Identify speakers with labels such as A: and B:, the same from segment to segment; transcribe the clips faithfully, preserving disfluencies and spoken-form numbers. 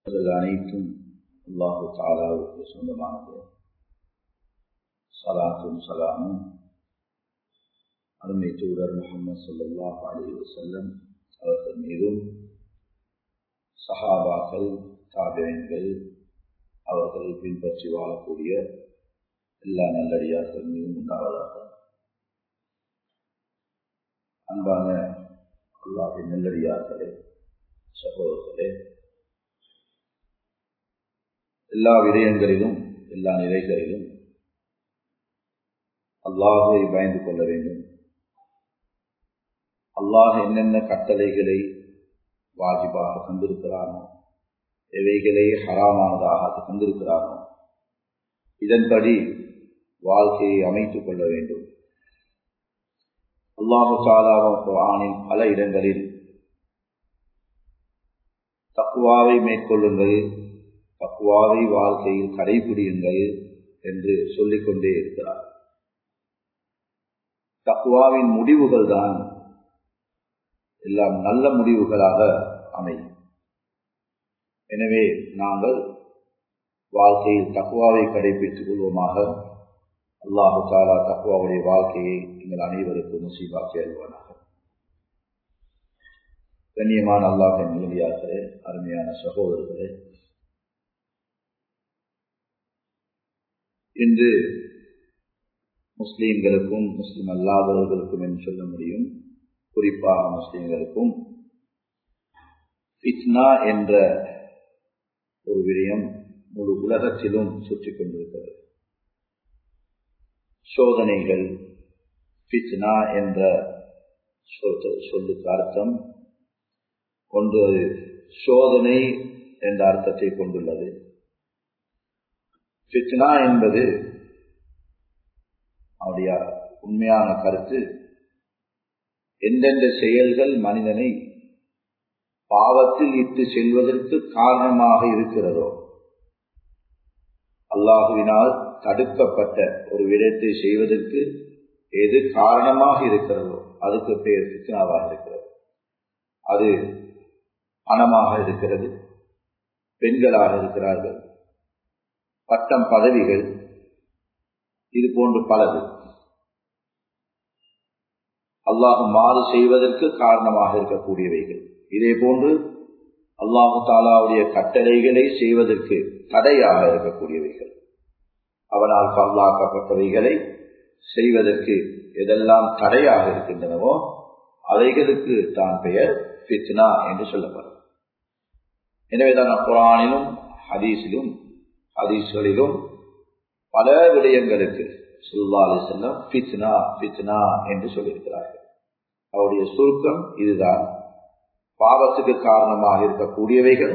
A: அனைத்தும் அல்லாஹு தஆலாவுக்கு சொந்தமானது. ஸலாத்தும் ஸலாமும் அருமை தூதர் முஹம்மது ஸல்லல்லாஹு அலைஹி வஸல்லம் அவர்கள் மீதும், சஹாபாக்கள், தாபிஈன்கள், அவர்களை பின்பற்றி வாழக்கூடிய எல்லா நல்லடியார்கள் மீதும் உண்டாவதாக. அன்பான அல்லாஹ்வின் நல்லடியார்களே, சகோதரர்களே, எல்லா விடயங்களிலும் எல்லா நிலைகளிலும் அல்லாஹை பயந்து கொள்ள வேண்டும். அல்லாஹ் என்னென்ன கட்டளைகளை வாஜிபாக தந்திருக்கிறானோ, எவைகளை ஹராமானதாக தந்திருக்கிறானோ, இதன்படி வாழ்க்கையை அமைத்துக் கொள்ள வேண்டும். அல்லாஹு தஆலா குர்ஆனில் பல இடங்களில் தக்வாவை மேற்கொள்ளுங்கள், தக்வாவை வாழ்க்கையில் கடைபிடியுங்கள் என்று சொல்லிக்கொண்டே இருக்கிறார். தக்வாவின் முடிவுகள் தான் எல்லாம் நல்ல முடிவுகளாக அமையும். எனவே நாங்கள் வாழ்க்கையில் தக்வாவை கடைபிடித்துக் கொள்வோமாக. அல்லாஹு தஆலா தக்வாவுடைய வாழ்க்கையை எங்கள் அனைவருக்கும் நசீபாக்கி அருள்வானாக. கண்ணியமான அல்லாஹ்வின் நல்லடியார்களே, அருமையான சகோதரர்களே, இன்று முஸ்லீம்களுக்கும் முஸ்லிம் அல்லாதவர்களுக்கும் என்று சொல்ல முடியும், குறிப்பாக முஸ்லீம்களுக்கும் ஃபித்னா என்ற ஒரு விடயம் முழு உலகத்திலும் சுற்றி கொண்டிருக்கிறது. சோதனைகள். ஃபித்னா என்ற சொல்லுக்கு அர்த்தம் ஒன்று சோதனை என்ற அர்த்தத்தை கொண்டுள்ளது. ஃபித்னா என்பது அவருடைய உண்மையான கருத்து, எந்தெந்த செயல்கள் மனிதனை பாவத்தில் இட்டு செல்வதற்கு காரணமாக இருக்கிறதோ, அல்லாஹுவினால் தடுக்கப்பட்ட ஒரு விடயத்தை செய்வதற்கு எது காரணமாக இருக்கிறதோ அதுக்கு பெயர் ஃபித்னாவாக இருக்கிறது. அது பணமாக இருக்கிறது, பெண்களாக இருக்கிறார்கள், பட்டம் பதவிகள், இது போன்று பலது அல்லாஹ் மாறு செய்வதற்கு காரணமாக இருக்கக்கூடியவைகள். இதே போன்று அல்லாஹு தஆலாவுடைய கட்டளைகளை செய்வதற்கு தடையாக இருக்கக்கூடியவைகள், அவனால் பல்லாக்கப்பட்டவைகளை செய்வதற்கு எதெல்லாம் தடையாக இருக்கின்றனவோ அவைகளுக்கு தான் பெயர் ஃபித்னா என்று சொல்லப்படும். எனவேதான் குர்ஆனிலும் ஹதீஸிலும் ஹதீஸ்களிலும் பல விடயங்களுக்கு ஸல்லல்லாஹு அலைஹி வஸல்லம் ஃபித்னா ஃபித்னா என்று சொல்லியிருக்கிறார்கள். அவருடைய சுருக்கம் இதுதான். பாவத்துக்கு காரணமாக இருக்கக்கூடியவைகள்,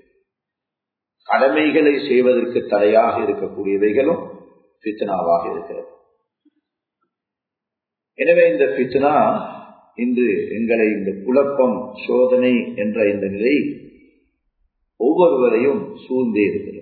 A: கடமைகளை செய்வதற்கு தடையாக இருக்கக்கூடியவைகளும் ஃபித்னாவாக இருக்கிறது. எனவே இந்த ஃபித்னா இன்று எங்களை இந்த குழப்பம், சோதனை என்ற இந்த நிலை ஒவ்வொருவரையும் சூழ்ந்தே இருக்கிறது.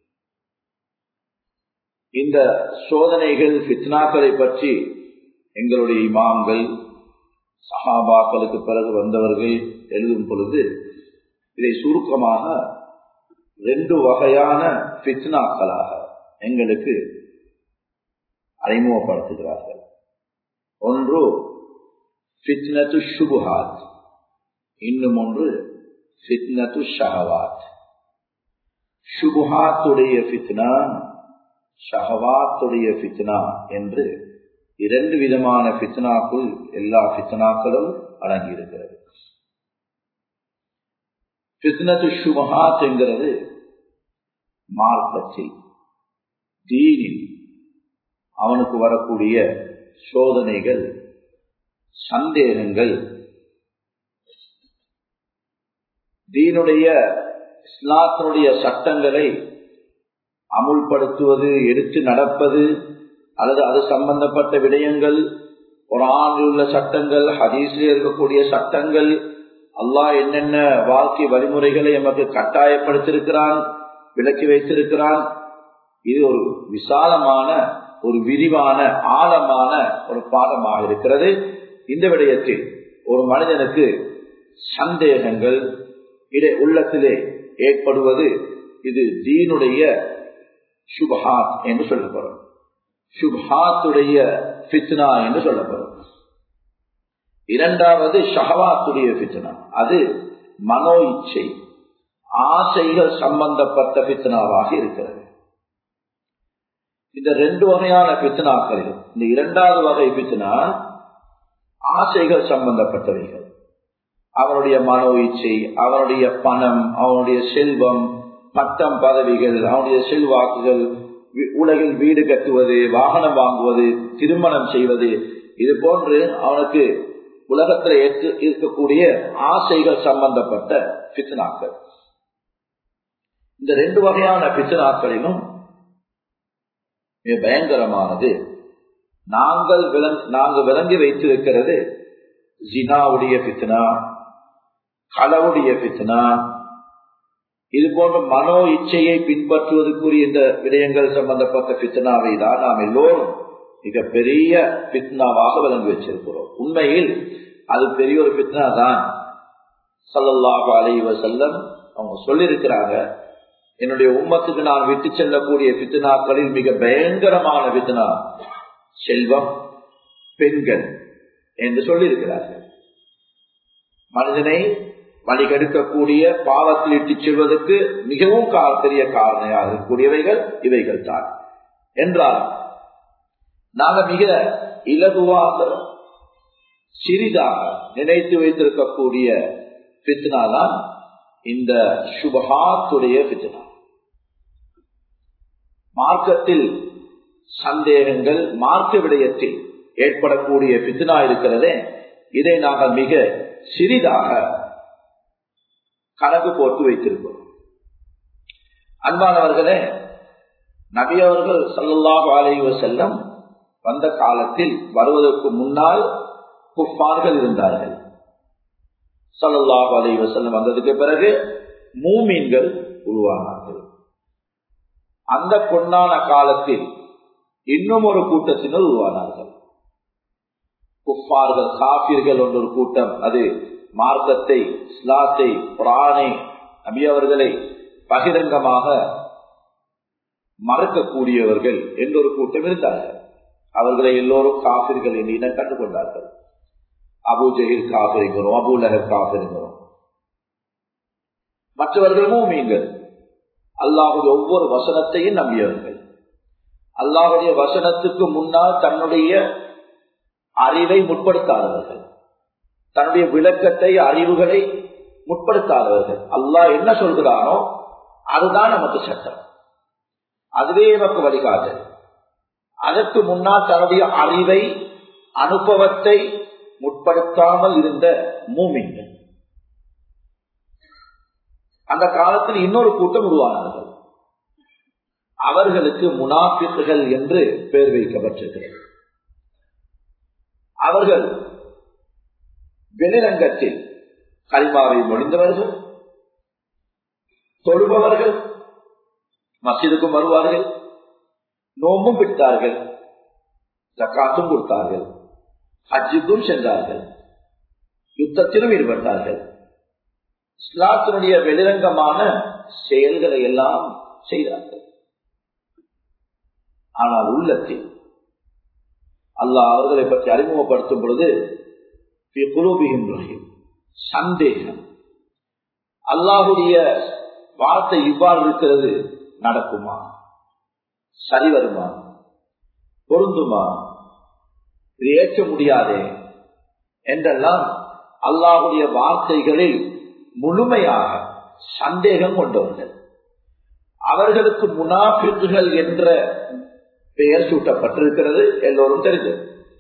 A: இந்த சோதனைகள், ஃபித்னாக்களை பற்றி எங்களுடைய இமாம்கள், சஹாபாக்களுக்கு பிறகு வந்தவர்கள் எழுதும் பொழுது இதை சுருக்கமாக ரெண்டு வகையான ஃபித்னாக்களாக எங்களுக்கு அறிமுகப்படுத்துகிறார்கள். ஒன்று ஃபித்னத்து ஷுபுஹாத், இன்னும் ஒன்று ஃபித்னத்து ஷஹவாத். ஷுபுஹாத்துடைய ஃபித்னா, ஷஹவாத்துடைய ஃபித்னா என்று இரண்டு விதமான ஃபித்னாக்குள் எல்லா ஃபித்னாக்களும் அடங்கியிருக்கிறது. ஃபித்னத்து ஷுபுஹாத் என்கிறது மார்க்கத்தில், தீனில் அவனுக்கு வரக்கூடிய சோதனைகள், சந்தேகங்கள், தீனுடைய இஸ்லாத்தினுடைய சட்டங்களை அமுல்படுத்துவது, எடுத்து நடப்பது, அல்லது அது சம்பந்தப்பட்ட விடயங்கள், குர்ஆனில் உள்ள சட்டங்கள், ஹதீஸில் இருக்கக்கூடிய சட்டங்கள், அல்லாஹ் என்னென்ன வாழ்க்கை வழிமுறைகளை நமக்கு கட்டாயப்படுத்தியிருக்கிறான், விளக்கி வைத்திருக்கிறான். இது ஒரு விசாலமான, ஒரு விரிவான, ஆழமான ஒரு பாடமாக இருக்கிறது. இந்த விடயத்தில் ஒரு மனிதனுக்கு சந்தேகங்கள், இடை உள்ளத்திலே ஏற்படுவது இது தீனுடைய சுபஹாத் என்று சொல்லப்படும். சுபஹாத்துடைய ஃபித்னா என்று சொல்லப்படும். இரண்டாவது ஷஹவாத்துடைய ஃபித்னா, அது மனோ இச்சை ஆசைகள் சம்பந்தப்பட்ட ஃபித்னாவாக இருக்கிறது. இந்த ரெண்டு வகையான ஃபித்னாக்களில் இந்த இரண்டாவது வகை ஃபித்னா ஆசைகள் சம்பந்தப்பட்டவைகள். அவனுடைய மனோ இச்சை, அவனுடைய பணம், அவனுடைய செல்வம், பட்டம் பதவிகள், அவனுடைய செல்வாக்குகள், உலகில் வீடு கட்டுவது, வாகனம் வாங்குவது, திருமணம் செய்வது, இது போன்று அவனுக்கு உலகத்தில் இருக்கக்கூடிய ஆசைகள் சம்பந்தப்பட்ட ஃபித்னாக்கள். இந்த ரெண்டு வகையான ஃபித்னாக்களிலும் மிக பயங்கரமானது நாங்கள் நாங்கள் விளங்கி வைத்திருக்கிறது ஜினாவுடைய ஃபித்னா, களவுடைய ஃபித்னா, இது போன்ற மனோ இச்சையை பின்பற்றுவதற்குரிய இந்த விடயங்கள் சம்பந்தப்பட்ட ஃபித்னாவை தான் நாம் எல்லோரும் மிக பெரிய ஃபித்னாவாக விளங்கி வச்சிருக்கிறோம். உண்மையில் அது பெரிய ஒரு ஃபித்னா தான். ஸல்லல்லாஹு அலைஹி வஸல்லம் அவங்க சொல்லியிருக்கிறாங்க, என்னுடைய உம்மத்துக்கு நான் விட்டு செல்லக்கூடிய ஃபித்னாக்களில் மிக பயங்கரமான ஃபித்னா செல்வம், பெண்கள் என்று சொல்லியிருக்கிறார்கள். மனிதனை வழிகெடுக்கக்கூடிய பாவத்தில் இட்டு செல்வதற்கு மிகவும் பெரிய காரணியாக இருக்கக்கூடியவைகள் இவைகள் தான். என்றால் நாங்கள் மிக இலகுவாக சிறிதாக நினைத்து வைத்திருக்கக்கூடிய ஃபித்னா தான் இந்த சுபஹாத்துடைய ஃபித்னா. மார்க்கத்தில் சந்தேகங்கள், மார்க்க விடயத்தில் ஏற்படக்கூடிய ஃபித்னா இருக்கிறதே, இதை நாங்கள் மிக சிறிதாக கணக்கு போட்டு வைத்திருக்கிறோம். அன்பானவர்களே, நபி அவர்கள் ஸல்லல்லாஹு அலைஹி வஸல்லம் வந்த காலத்தில் வருவதற்கு முன்னால் குஃபார்கள் இருந்தார்கள். ஸல்லல்லாஹு அலைஹி வஸல்லம் வந்ததுக்கு பிறகு மூமீன்கள் உருவானார்கள். அந்த பொன்னான காலத்தில் இன்னும் ஒரு கூட்டத்தினர் உருவானார்கள். குஃபார்கள், காஃபிர்கள் என்ற ஒரு கூட்டம், அது மார்க்கத்தை, இஸ்லாத்தை, குர்ஆனை, நபி அவர்களை பகிரங்கமாக மறக்கக்கூடியவர்கள் என்ற ஒரு கூட்டம் இருந்தார்கள். அவர்களை எல்லோரும் காஃபிர்கள் என்று இனம் கண்டு கொண்டார்கள். அபூ ஜஹீல் காஃபிருங்கிறோம், அபூ லஹப் காஃபிருங்கிறோம். மற்றவர்கள் மூமீன்கள், அல்லாஹுடைய ஒவ்வொரு வசனத்தையும் நம்பியவர்கள். அல்லாஹுடைய வசனத்துக்கு முன்னால் தன்னுடைய அறிவை முற்படுத்தாதவர்கள், தன்னுடைய விளக்கத்தை, அறிவுகளை முற்படுத்தாதவர்கள். அல்லாஹ் என்ன சொல்கிறானோ அதுதான் நமக்கு சட்டம், அதுவே நமக்கு வழிகாட்டு. அதற்கு முன்னால் தன்னுடைய அறிவை, அனுபவத்தை முற்படுத்தாமல் இருந்த மூமின்கள். அந்த காலத்தில் இன்னொரு கூட்டம் உருவானார்கள். அவர்களுக்கு முனாஃபிக்குகள் என்று பெயர் வைக்கப்பட்டிருக்கிறது. அவர்கள் வெளிரங்கத்தில் கலிமாவை மொழிந்தவர்கள், தொழுபவர்கள், மஸ்ஜிதுக்கும் வருவார்கள், நோம்பும் பிடித்தார்கள், ஜக்காத்தும் கொடுத்தார்கள், ஹஜ்ஜுக்கும் சென்றார்கள், யுத்தத்திலும் ஈடுபட்டார்கள். இஸ்லாத்தினுடைய வெளிரங்கமான செயல்களை எல்லாம் செய்தார்கள். ஆனால் உள்ளத்தில் அல்லாஹ் அவர்களை பற்றி அறிமுகப்படுத்தும் பொழுது சந்தேகம், அல்லாஹுடைய வார்த்தை இவ்வாறு இருக்கிறது, நடக்குமா, சரி வருமா, பொருந்துமா, இது ஏற்க முடியாதே என்றெல்லாம் அல்லாஹுடைய வார்த்தைகளில் முழுமையாக சந்தேகம் கொண்டவர்கள். அவர்களுக்கு முனாஃபிக்குகள் என்ற பெயர் சூட்டப்பட்டிருக்கிறது, எல்லோரும் தெரிந்தது.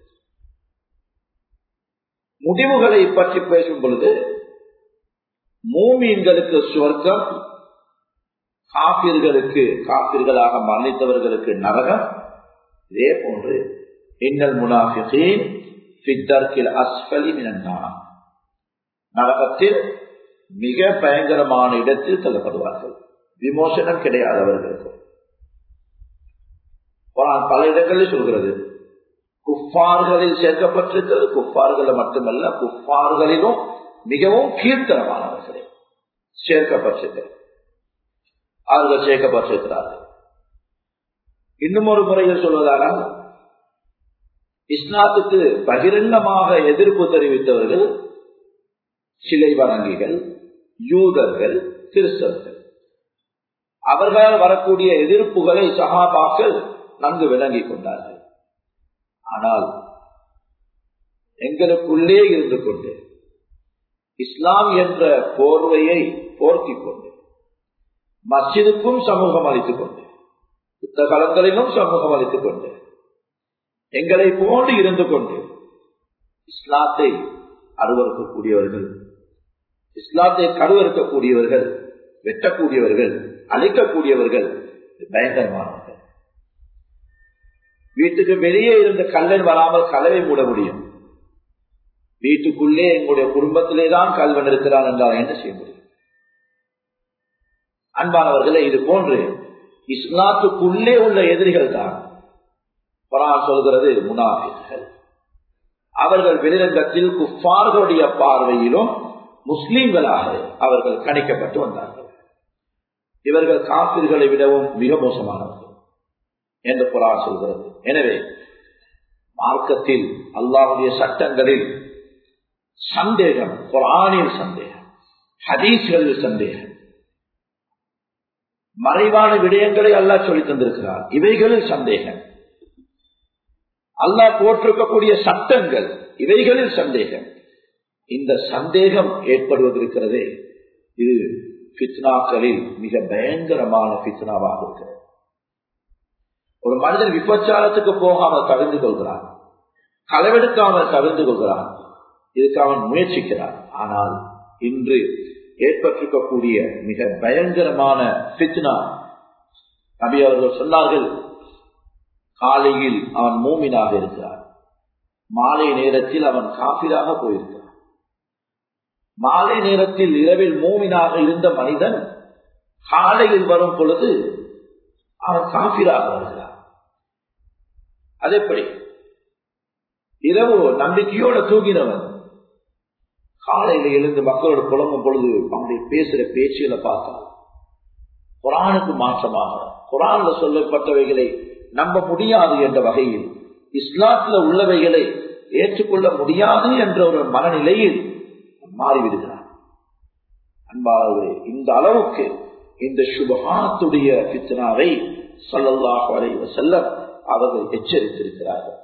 A: முடிவுகளை பற்றி பேசும் பொழுது மூமீன்களுக்கு சுவர்க்கம், காபிர்களுக்கு, காபிர்களாக மரணித்தவர்களுக்கு நரகம். இதே போன்று இன்னல் முனாஃபிகீன் ஃபித் தர்கில் அஸ்ஃபலி மினன் நார், நரகத்தில் மிக பயங்கரமான இடத்தில் தள்ளப்படுவார்கள். விமோசனம் கிடையாதவர்களுக்கு. பல இடங்களில் சொல்கிறது, குஃபார்களில் சேர்க்கப்பட்டிருக்கிறது. குஃபார்கள் மட்டுமல்ல, குஃபார்களிலும் மிகவும் கீர்த்தனமானவர்களே சேர்க்கப்பட்டிருக்கிறது. அவர்கள் சேர்க்கப்பட்டிருக்கிறார்கள். இன்னும் ஒரு முறையில் சொல்வதானால் இஸ்லாத்துக்கு பகிரங்கமாக எதிர்ப்பு தெரிவித்தவர்கள் சிலை வணங்கிகள், யூதர்கள், கிறிஸ்தவர்கள். அவர்களால் வரக்கூடிய எதிர்ப்புகளை சஹாபாக்கள் நன்கு விளங்கிக் கொண்டார்கள். ஆனால் எங்களுக்குள்ளே இருந்து கொண்டு இஸ்லாம் என்ற போர்வையை போர்த்திக் கொண்டு மஸ்ஜிதுக்கும் சமூகம் அளித்துக் கொண்டு புத்தகங்களிலும் சமூகம் அளித்துக் கொண்டு எங்களை போன்று இருந்து கொண்டு இஸ்லாத்தை அருவறுக்கக்கூடியவர்கள், இஸ்லாத்தை கருவறுக்கக்கூடியவர்கள், வெட்டக்கூடியவர்கள், அழிக்கக்கூடியவர்கள் பயங்கரமானவர்கள். வீட்டுக்கு வெளியே இருந்த கல்லன் வராமல் கதவை மூட முடியும். வீட்டுக்குள்ளே எங்களுடைய குடும்பத்திலே தான் கல்வன் இருக்கிறான் என்றால் என்ன செய்ய முடியும்? அன்பானவர்களே, இது போன்று இஸ்லாத்துக்குள்ளே உள்ள எதிரிகள் தான் குர்ஆன் சொல்கிறது முனாஃபிக்குகள். அவர்கள் வெளிரங்கத்தில் குஃபார்களுடைய பார்வையிலும் முஸ்லிம்களாக அவர்கள் கணிக்கப்பட்டு வந்தார்கள். இவர்கள் காபிர்களை விடவும் மிக மோசமானவர்கள் என்று குர்ஆன் சொல்கிறது. எனவே மார்க்கத்தில் அல்லாஹ்வுடைய சட்டங்களில் சந்தேகம், குர்ஆனில் சந்தேகம், ஹதீஸ்களில் சந்தேகம், மறைவான விடயங்களை அல்லாஹ் சொல்லி தந்திருக்கிறார், இவைகளில் சந்தேகம், அல்லாஹ் போட்டிருக்கக்கூடிய சட்டங்கள் இவைகளில் சந்தேகம். இந்த சந்தேகம் ஏற்படுவதற்கிறதே இது ஃபித்னாக்களில் மிக பயங்கரமான ஃபித்னாவாக இருக்கிறது. ஒரு மனிதன் விபச்சாரத்துக்கு போகாமல் தவிர்த்து கொள்கிறான், களவெடுக்காமல் தவிர்த்து கொள்கிறான், இதுக்கு அவன் முயற்சிக்கிறான். ஆனால் இன்று ஏற்பட்டிருக்கக்கூடிய மிக பயங்கரமான ஃபித்னா, நபி அவர்கள் சொன்னார்கள், காலையில் அவன் மூமினாக இருக்கிறான், மாலை நேரத்தில் அவன் காபிராக போயிருக்கிறான். மாலை நேரத்தில் இரவில் மூமினாக இருந்த மனிதன் காலையில் வரும் பொழுது அவன் காபிராக வருகிறான். அதேபடி இரவு நம்பிக்கையோட தூங்கினவன் காலையில எழுந்து மக்களோட புலம்பும் பொழுது அவனுடைய பேசுற பேச்சுகளை பார்த்தா குர்ஆனுக்கு மாற்றமாக குர்ஆன்ல சொல்லப்பட்டவைகளை நம்ப முடியாது என்ற வகையில் இஸ்லாத்துல உள்ளவைகளை ஏற்றுக்கொள்ள முடியாது என்ற ஒரு மனநிலையில் மாறிவிடுகிறார். அன்பாகவே இந்த அளவுக்கு இந்த சுபஹாத்துடைய ஃபித்னாவை ஸல்லல்லாஹு அலைஹி வஸல்லம் அவர்கள் எச்சரித்திருக்கிறார்கள்.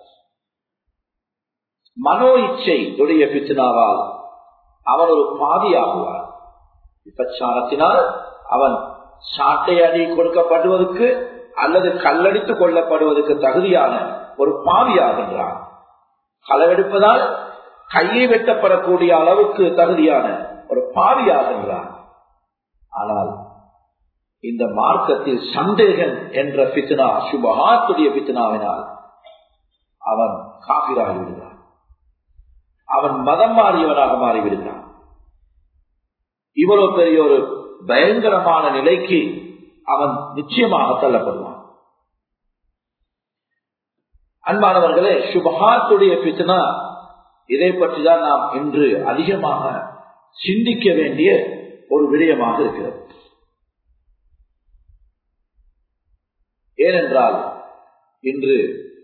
A: மனோ இச்சை உடைய ஃபித்னாவால் அவன் ஒரு பாதியாகுவார். விபச்சாரத்தினால் அவன் சாட்டை அடி கொடுக்கப்படுவதற்கு அல்லது கல்லடித்துக் கொள்ளப்படுவதற்கு தகுதியான ஒரு பாவியாகின்றான். களவெடுப்பதால் கையை வெட்டப்படக்கூடிய அளவுக்கு தகுதியான ஒரு பாவியாகின்றான். ஆனால் இந்த மார்க்கத்தில் சந்தேகம் என்ற ஃபித்னா, சுபஹாத்துடைய ஃபித்னாவினால் அவன் காபிராகி விடுகிறான், அவன் மதம் மாறியவனாக மாறிவிடுகிறான். இவ்வளவு பெரிய ஒரு பயங்கரமான நிலைக்கு அவன் நிச்சயமாக தள்ளப்படுவான். அன்பானவர்களே, சுபஹாத்துடைய ஃபித்னா, இதை பற்றிதான் நாம் இன்று அதிகமாக சிந்திக்க வேண்டிய ஒரு விடயமாக இருக்கிறது. ஏனென்றால் இன்று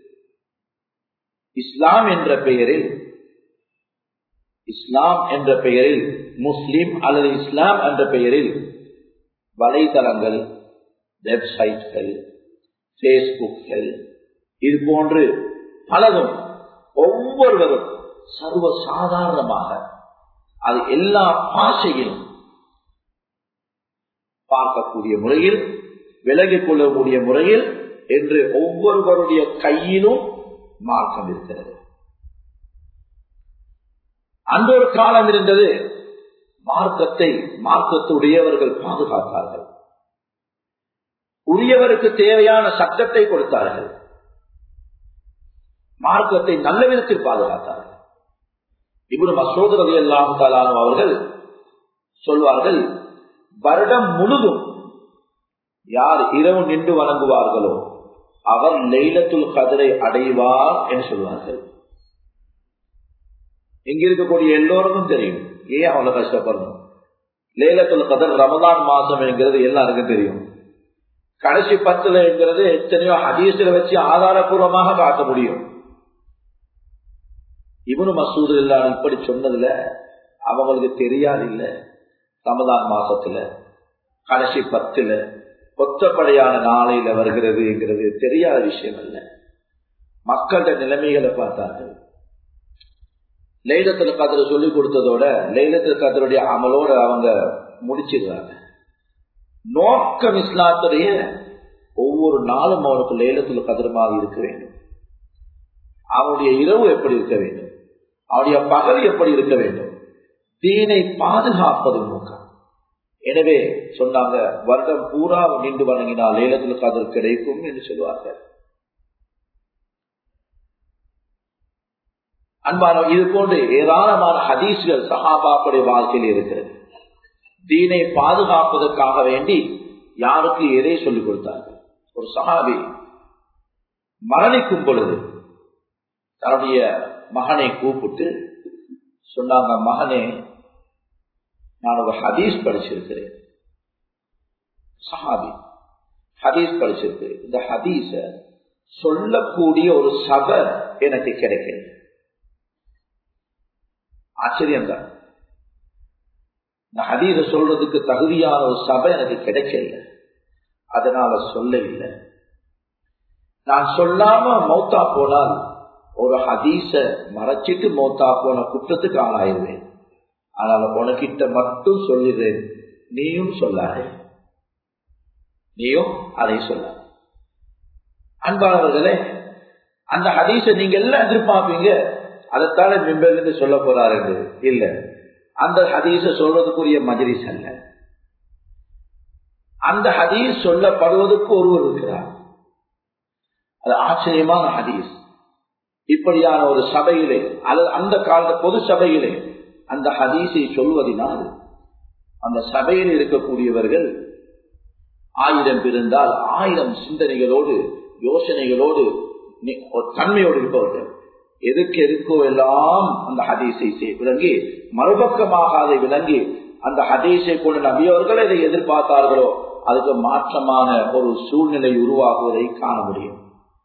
A: இஸ்லாம் என்ற பெயரில் இஸ்லாம் என்ற பெயரில் முஸ்லிம் அல்லது இஸ்லாம் என்ற பெயரில் வலைதளங்கள், வெப்சைட்கள், பேஸ்புக்கள், இது போன்று பலதும் ஒவ்வொருவரும் சர்வ சாதாரணமாக அது எல்லா பாஷையிலும் பார்க்கக்கூடிய முறையில், விலகிக் கொள்ளக்கூடிய முறையில் என்று ஒவ்வொருவருடைய கையிலும் மார்க்கம் இருக்கிறது. அந்த ஒரு காலம் இருந்தது, மார்க்கத்தை மார்க்கத்துடையவர்கள் பாதுகாத்தார்கள், உரியவருக்கு தேவையான சட்டத்தை கொடுத்தார்கள், மார்க்கத்தை நல்ல விதத்தில் பாதுகாத்தார்கள். இப்னு மஸ்ஊத் ரலியல்லாஹு தஆலா அன்ஹு அவர்கள் சொல்வார்கள், வருடம் முழுதும் யார் இரவு நின்று வணங்குவார்களோ அவர் லைலத்துல் கத்ரை அடைவார் என்று சொல்வார்கள். இங்க இருக்கக்கூடிய எல்லோருக்கும் தெரியும், ஏன் அவ்வளவு கஷ்டப்படணும். லைலத்துல் கத்ர் ரமலான் மாசம் என்கிறது எல்லாருக்கும் தெரியும். கடைசி பத்துல என்கிறது எத்தனையோ ஹதீஸ்ல வச்சு ஆதாரபூர்வமாக காட்ட முடியும். இப்னு மஸ்ஊத் இல்லாம இப்படி சொன்னதுல அவங்களுக்கு தெரியாது இல்ல, ரமதான் மாசத்துல கடைசி பத்துல ஒத்தப்படையான நாளையில வருகிறதுங்கிறது தெரியாத விஷயம் அல்ல. மக்களோட நிலைமைகளை பார்த்தார்கள். லைலத்துல் கத்ர் சொல்லி கொடுத்ததோட லைலத்துல் கத்ருடைய அமலோட அவங்க முடிச்சிருக்காங்க. நோக்கம் இஸ்லாத்துடைய ஒவ்வொரு நாளும் அவனுக்கு லைலத்துல் கத்ருமாக இருக்க வேண்டும். அவனுடைய இரவு எப்படி இருக்க வேண்டும், அவனுடைய பகல் எப்படி இருக்க வேண்டும், தீனை பாதுகாப்பது நோக்கம். எனவே சொன்னாங்க, வருடம் பூரா நின்று வணங்கினால் லைலத்துல் கத்ர் கிடைக்கும் என்று சொல்வார்கள். அன்பான இது போன்று ஏராளமான ஹதீஸ்கள் சஹாபாக்களுடைய வாழ்க்கையில் இருக்கிறது. தீனை பாதுகாப்பதற்காக வேண்டி யாருக்கு எதை சொல்லிக் கொடுத்தார்கள். ஒரு சஹாபி மரணிக்கும் பொழுது தன்னுடைய மகனை கூப்பிட்டு சொன்னாங்க, மகனே, நான் ஒரு ஹதீஸ் படிச்சிருக்கிறேன். சஹாபி ஹதீஸ் படிச்சிருக்கிறேன். இந்த ஹதீஸ சொல்லக்கூடிய ஒரு சபை எனக்கு கிடைக்கிறது. ஆச்சரியம் தான். இந்த ஹதீஸ சொல்றதுக்கு தகுதியான ஒரு சபை எனக்கு கிடைக்கல, அதனால சொல்லவில்லை. நான் சொல்லாம மௌத்தா போனால் ஒரு ஹதீஸ மறைச்சிட்டு மௌத்தா போன குற்றத்துக்கு ஆளாயிருவேன். அதனால உனக்கிட்ட மட்டும் சொல்லுறேன், நீயும் சொல்லாதே, நீயும் அதை சொல்ல. அன்பானவர்களே, அந்த ஹதீஸ நீங்க எல்லாம் எதிர்பார்ப்பீங்க, அதைத்தானே மிம்பர்ல சொல்ல போறாரு இல்ல. அந்த ஹதீஸ சொல்றதுக்குரிய மஜ்லிஸ் அல்ல. அந்த ஹதீஸ் சொல்லப்படுவதற்கு ஒருவர் இருக்கிறார். அது ஆச்சரியமான ஹதீஸ். இப்படியான ஒரு சபையிலே, அல்லது அந்த கால பொது சபையிலே அந்த ஹதீஸை சொல்வதனால் அந்த சபையில் இருக்கக்கூடியவர்கள் ஆயிரம் இருந்தால் ஆயிரம் சிந்தனைகளோடு யோசனைகளோடு தன்மையோடு இருப்பவர்கள். எதுக்கு எதுக்கோ எல்லாம் அந்த ஹதீஸை விளங்கி மறுபக்கமாக அதை விளங்கி அந்த ஹதீஸை கொண்டு நபியவர்கள் இதை எதிர்பார்த்தார்களோ அதுக்கு மாற்றமான ஒரு சூழ்நிலை உருவாகுவதை காண முடியும்.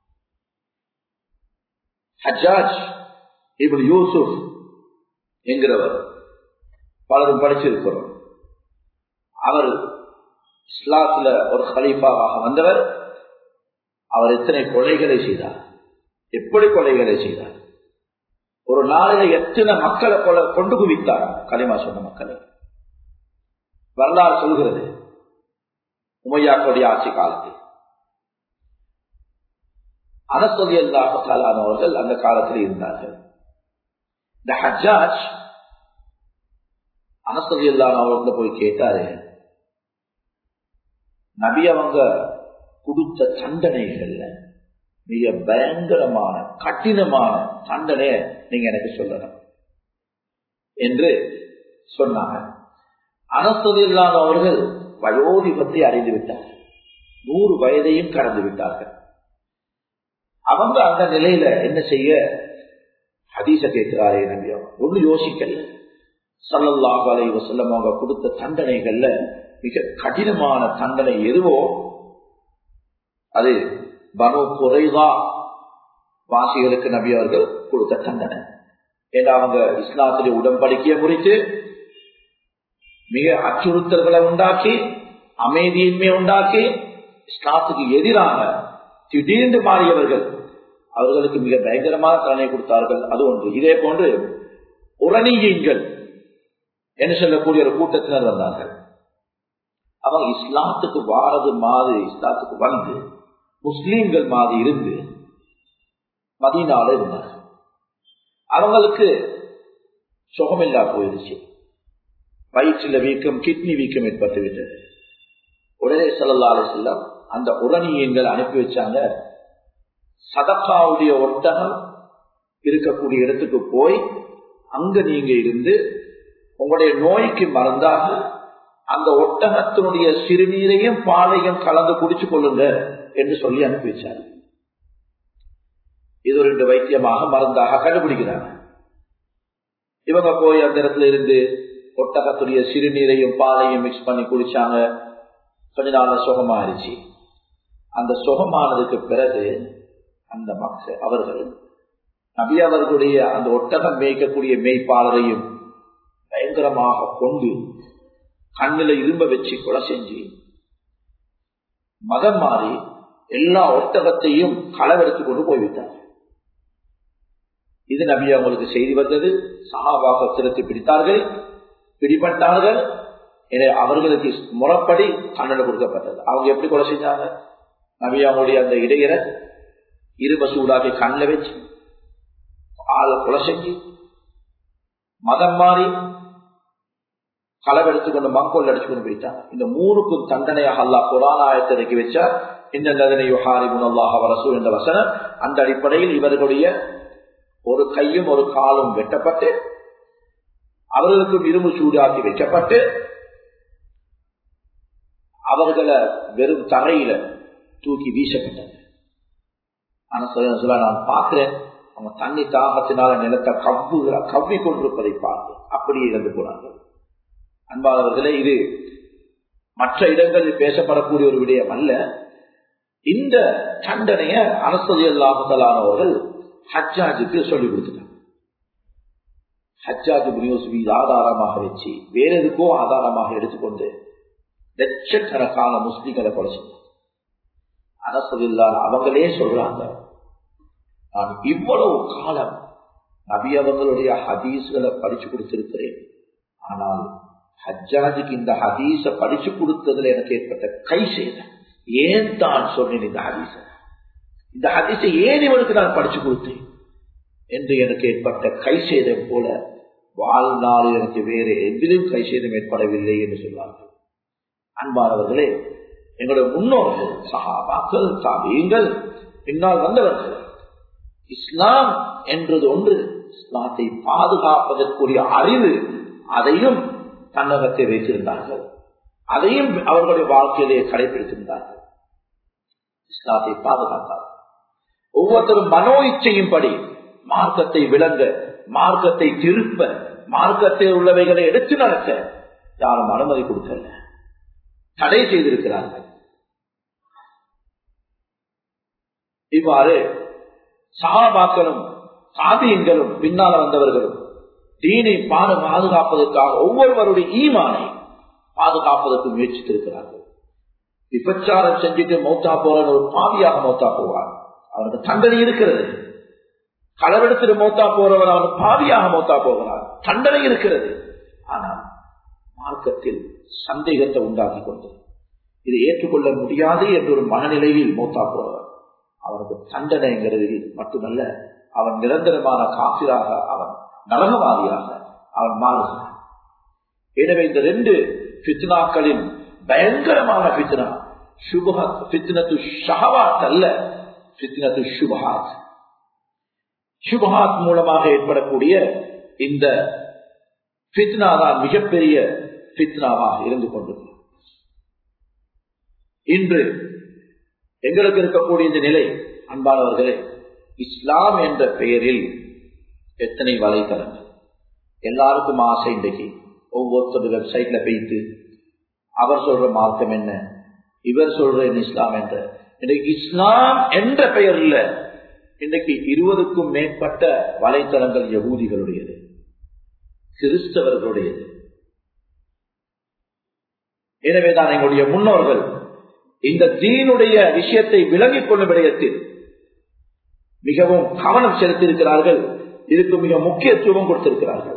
A: ஹஜ்ஜாஜ் இப்னு யூசுப் என்கிறவர் பலரும் படிச்சிருக்கிறோம். அவர் இஸ்லாத்துல ஒரு கலீஃபாவாக வந்தவர். அவர் எத்தனை கொலைகளை செய்தார், எப்படி கொலைகளை செய்தார், ஒரு நாளில எத்தனை மக்களை கொலை கொண்டு குவித்தார், கலிமா சொன்ன மக்களை. வரலாறு சொல்கிறது உமையாக்களுடைய ஆட்சி காலத்தில் அனஸ் ரலியல்லாஹு தஆலா அவர்கள் அந்த காலத்தில் இருந்தார்கள். இந்த ஹஜ்ஜாஜ் அனஸ் ரலியல்லாஹு அவர்கள் போய் கேட்டாரு, நபி அவங்க கொடுத்த தண்டனைகள்ல மிக பயங்கரமான கடினமான தண்டனையை நீங்க எனக்கு சொல்லணும் என்று சொன்னாங்க. அனஸ் ரலியல்லாஹு அவர்கள் வயோதிபத்தை அறிந்து விட்டார்கள், நூறு வயதையும் கடந்து விட்டார்கள். அவங்க அந்த நிலையில என்ன செய்ய, ஹதீஸ கேட்கிறாரே நபி ஒண்ணு யோசிக்கல. ஸல்லல்லாஹு அலைஹி வஸல்லம் அவங்க கொடுத்த தண்டனைகள்ல மிக கடினமான தண்டனை எதுவோ அது பனு குறைவா வாசிகளுக்கு நபி அவர்கள் கொடுத்த தண்டனை. ஏன்னா அவங்க இஸ்லாத்திலே உடன்படிக்கையை முறித்து மிக அச்சுறுத்தல்களை உண்டாக்கி அமைதியின்மை உண்டாக்கி இஸ்லாத்துக்கு எதிராக திடீர்ந்து மாறியவர்கள், அவர்களுக்கு மிக பயங்கரமான தண்டனை கொடுத்தார்கள். அது ஒன்று. இதே போன்று உரணியீன்கள் என்று சொல்லக்கூடிய ஒரு கூட்டத்தினர் வந்தார்கள். அவங்க இஸ்லாத்துக்கு வாரது மாதிரி இஸ்லாத்துக்கு வந்து முஸ்லீம்கள் மாதிரி இருந்து மதீனால இருந்தார்கள். அவங்களுக்கு சுகமில்லா போயிடுச்சு, வயிற்றுல வீக்கம், கிட்னி வீக்கம் ஏற்பட்டு விட்டது. உடனே ஸல்லல்லாஹு அலைஹி வஸல்லம் அந்த உரணியீன்கள் அனுப்பி வச்சாங்க, சதகாவுடைய ஒட்டகம் இருக்கக்கூடிய இடத்துக்கு போய் அங்க நீங்க இருந்து உங்களுடைய நோய்க்கு மருந்தாக அந்த ஒட்டகத்தினுடைய சிறுநீரையும் பாலையும் கலந்து குடிச்சு கொள்ளுங்க என்று சொல்லி அனுப்பி வச்சாங்க. இது ரெண்டு வைத்தியமாக மருந்தாக கண்டுபிடிக்கிறாங்க. இவங்க போய் அந்த இடத்துல இருந்து ஒட்டகத்துடைய சிறுநீரையும் பாலையும் மிக்ஸ் பண்ணி குடிச்சாங்க. கொஞ்ச நாள் சுகமாயிருச்சு. அந்த சுகமானதுக்கு பிறகு அந்த மக்கள் அவர்கள் நபி அவர்களுடைய அந்த ஒட்டகம் மேய்க்கக்கூடிய மேய்ப்பாளரையும் பயங்கரமாக கொண்டு கண்ணில இரும்ப வச்சு கொலை செஞ்சு மதம் மாறி எல்லா ஒட்டகத்தையும் களவெடுத்து கொண்டு போய்விட்டார். இது நபி அவங்களுக்கு செய்தி வந்தது. சஹாபாக திருத்தி பிடித்தார்கள், பிடிபட்டார்கள். எனவே அவர்களுக்கு முறைப்படி தண்டனை கொடுக்கப்பட்டது. அவங்க எப்படி கொலை செஞ்சாங்க? நபி அவங்களுடைய அந்த இடையில இருப சூடாக்கி கண்ணில் வச்சு ஆளை கொலை செஞ்சு மதம் மாறி களவெடுத்துக்கொண்டு மங்கோல் அடிச்சு கொண்டு போயிட்டாங்க. இந்த மூணுக்கும் தண்டனையாக அல்லாஹ் குர்ஆன் ஆயத்தை இறக்கி வச்சா இன்னல்லதீன யுஹாரிபூன அல்லாஹ வ ரசூலஹு என்ற வசனம். அந்த அடிப்படையில் இவர்களுடைய ஒரு கையும் ஒரு காலும் வெட்டப்பட்டு அவர்களுக்கும் இரும்பு சூடாக்கி வைக்கப்பட்டு அவர்களை வெறும் தரையில தூக்கி வீசப்பட்டது. ஆனா சொல்ல நான் பார்க்கிறேன், அவங்க தண்ணி தாகத்தினால நிலத்தை கவ்வு கவ்வி கொண்டிருப்பதை பார்த்து அப்படியே இறந்து போனார்கள். அன்பானவர்களே, இது மற்ற இடங்களில் பேசப்படக்கூடிய ஒரு விடயம் அல்ல. இந்த தண்டனைய அனஸ் ரலியல்லாஹு தஆலா அவர்கள் ஹஜ்ஜாஜுக்கு சொல்லிக் கொடுத்துட்டாங்க. ஹஜ்ஜாஜ் இப்னு யூசுஃப் ஆதாரமாக வச்சு வேற எதுக்கோ ஆதாரமாக எடுத்துக்கொண்டு லட்சக்கணக்கான முஸ்லிம்களை கொலை செஞ்சாங்க. அனஸ் ரலியல்லாஹு அவங்களே சொல்றாங்க, நான் இவ்வளவு காலம் நபி அவங்களுடைய ஹதீஸ்களை படிச்சு கொடுத்திருக்கிறேன். ஆனால் ஹஜ்ஜாஜுக்கு இந்த ஹதீஸ படிச்சு கொடுத்ததுல எனக்கு ஏற்பட்ட கை சேதம். ஏன் தான் சொன்னேன் இந்த ஹதீஸ, இந்த ஹதீஸை ஏன் இவனுக்கு நான் படிச்சு கொடுத்தேன் என்று எனக்கு ஏற்பட்ட கை சேதம் போல வாழ்நாள் எனக்கு வேறு எதிலும் கை சேதம் ஏற்படவில்லை என்று சொன்னார்கள். அன்பானவர்களே, எங்களுடைய முன்னோர்கள் சஹாபாக்கள் தாபீங்கள் பின்னால் வந்தவர்கள் இஸ்லாம் என்றது ஒன்று, இஸ்லாத்தை பாதுகாப்பதற்குரிய அறிவு அதையும் தன்னகத்தை வைத்திருந்தார்கள். அதையும் அவர்களுடைய வாழ்க்கையிலேயே கடைபிடித்திருந்தார்கள். இஸ்லாத்தை பாதுகாத்தார்கள். ஒவ்வொருத்தரும் மனோ இச்சையும் படி மார்க்கத்தை விளங்க, மார்க்கத்தை திருப்ப, மார்க்கத்தில் உள்ளவைகளை எடுத்து நடக்க யாரும் அனுமதி கொடுக்கல, தடை செய்திருக்கிறார்கள். இவ்வாறு சஹாபாக்களும் தாபீன்களும் பின்னால வந்தவர்களும் தீனை பாடு பாதுகாப்பதற்காக ஒவ்வொருவருடைய ஈமானை பாதுகாப்பதற்கு முயற்சித்திருக்கிறார்கள். விபச்சாரம் செஞ்சுட்டு மௌத்தா போற ஒரு பாவியாக மௌத்தா போவார், அவனுக்கு தண்டனை இருக்கிறது. களவெடுத்துட்டு மௌத்தா போறவர் அவன் பாவியாக மௌத்தா போகிறார், தண்டனை இருக்கிறது. ஆனால் மார்க்கத்தில் சந்தேகத்தை உண்டாக்கி கொண்டு இதை ஏற்றுக்கொள்ள முடியாது என்ற ஒரு மனநிலையில் மௌத்தா போறவர் அவனுக்கு தண்டனைங்கிறது மட்டுமல்ல, அவன் நிரந்தரமான காபிராக, அவன் நரகவாதியாக அவன் மாறுகிறான். எனவே இந்த ரெண்டு ஃபித்னாக்களின் பயங்கரமான ஃபித்னா சுபஹத், ஃபித்னத்து ஷஹவாத் அல்ல, ஃபித்னத்து சுபஹாத். சுபஹாத் மூலமாக ஏற்படக்கூடிய இந்த ஃபித்னா தான் மிகப்பெரிய ஃபித்னாவாக இருந்து கொண்டிருக்கிறது. இன்று எங்களுக்கு இருக்கக்கூடிய இந்த நிலை, அன்பானவர்களே, இஸ்லாம் என்ற பெயரில் எத்தனை வலைத்தளங்கள், எல்லாருக்கும் ஆசை. இன்றைக்கு ஒவ்வொருத்தர் வெப்சைட்ல போயிட்டு அவர் சொல்ற மார்க்கம் என்ன, இவர் சொல்ற இஸ்லாம் என்ற, இன்றைக்கு இஸ்லாம் என்ற பெயர்ல இன்றைக்கு இருபதுக்கும் மேற்பட்ட வலைத்தளங்கள் யகூதிகளுடையது, கிறிஸ்தவர்களுடையது. எனவேதான் எங்களுடைய முன்னோர்கள் இந்த தீனுடைய விஷயத்தை விளங்கிக் கொள்ளும் விடயத்தில் மிகவும் கவனம் செலுத்தியிருக்கிறார்கள். இதுக்கு மிக முக்கியத்துவம் கொடுத்திருக்கிறார்கள்.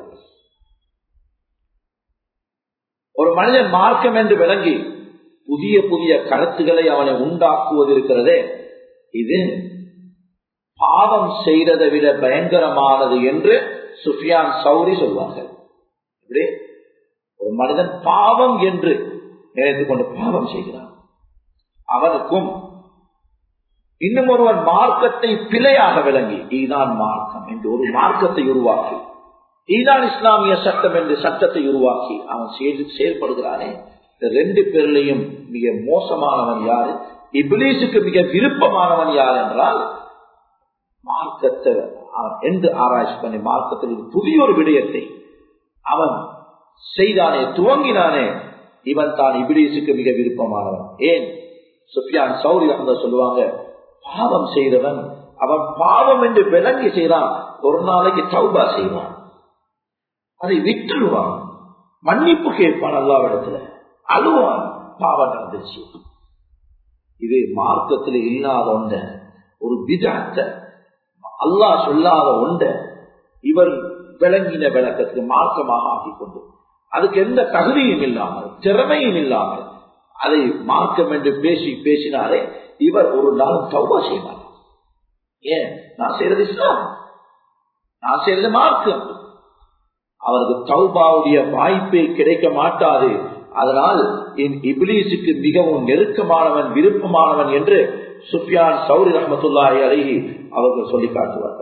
A: ஒரு மனிதன் மார்க்கம் என்று விளங்கி புதிய புதிய கருத்துக்களை அவனை உண்டாக்குவது இருக்கிறதே, இது பாவம் செய்ததை விட பயங்கரமானது என்று சுஃபியான் சௌரி சொல்வார்கள். ஒரு மனிதன் பாவம் என்று நினைத்துக் கொண்டு பாவம் செய்கிறான், அவனுக்கும் இன்னும் ஒருவன் மார்க்கத்தை பிழையாக விளங்கி இதுதான் மார்க்கம் என்று ஒரு மார்க்கத்தை உருவாக்கி, இதுதான் இஸ்லாமிய சட்டம் என்று சட்டத்தை உருவாக்கி அவன் செயல்படுகிறானே, இந்த ரெண்டு பேர்லையும் மிக மோசமானவன் யாரு, இப்லீசுக்கு மிக விருப்பமானவன் யார் என்றால், மார்க்கத்தை அவன் என்று ஆராய்ச்சி பண்ணி மார்க்கத்தில் புதிய ஒரு விடயத்தை அவன் செய்தானே, துவங்கினானே, இவன் தான் இப்லீசுக்கு மிக விருப்பமானவன். ஏன்? சுஃபியான் சௌரி ரஹ்மத்துல்லாஹி சொல்லுவாங்க, பாவம் செய்தவன் அவன் பாவம் என்று விளங்கி செய்தான், ஒரு நாளைக்கு தௌபா செய்வான், அதை விட்டுடுவான், மன்னிப்பு கேட்பான், அல்லாஹ்விடத்துல அழுவான், பாவம் நடந்துச்சு. இது மார்க்கத்தில் இல்லாத ஒன்ற, ஒரு பிதஅத், அல்லாஹ் சொல்லாத ஒன்ற இவர் விளங்கின விளக்கத்துக்கு மார்க்கமாக ஆக்கிக் கொண்டு அதுக்கு எந்த தகுதியும் இல்லாமல் திறமையும் இல்லாமல் அதை மார்க்கம் என்று பேசி பேசினாரே இவர் ஒரு நாள் தௌபா செய்வார். ஏன்? நான் செய்யறது இஸ்லாம், நான் செய்யறது மார்க்கம். அவருக்கு தௌபாவுடைய வாய்ப்பே கிடைக்க மாட்டாது. அதனால் என் இப்லீஸுக்கு மிகவும் நெருக்கமானவன், விருப்பமானவன் என்று சுஃபியான் சௌரி ரஹ்மத்துல்லாஹி அலைஹி அவர்கள் சொல்லி காட்டுவார்கள்.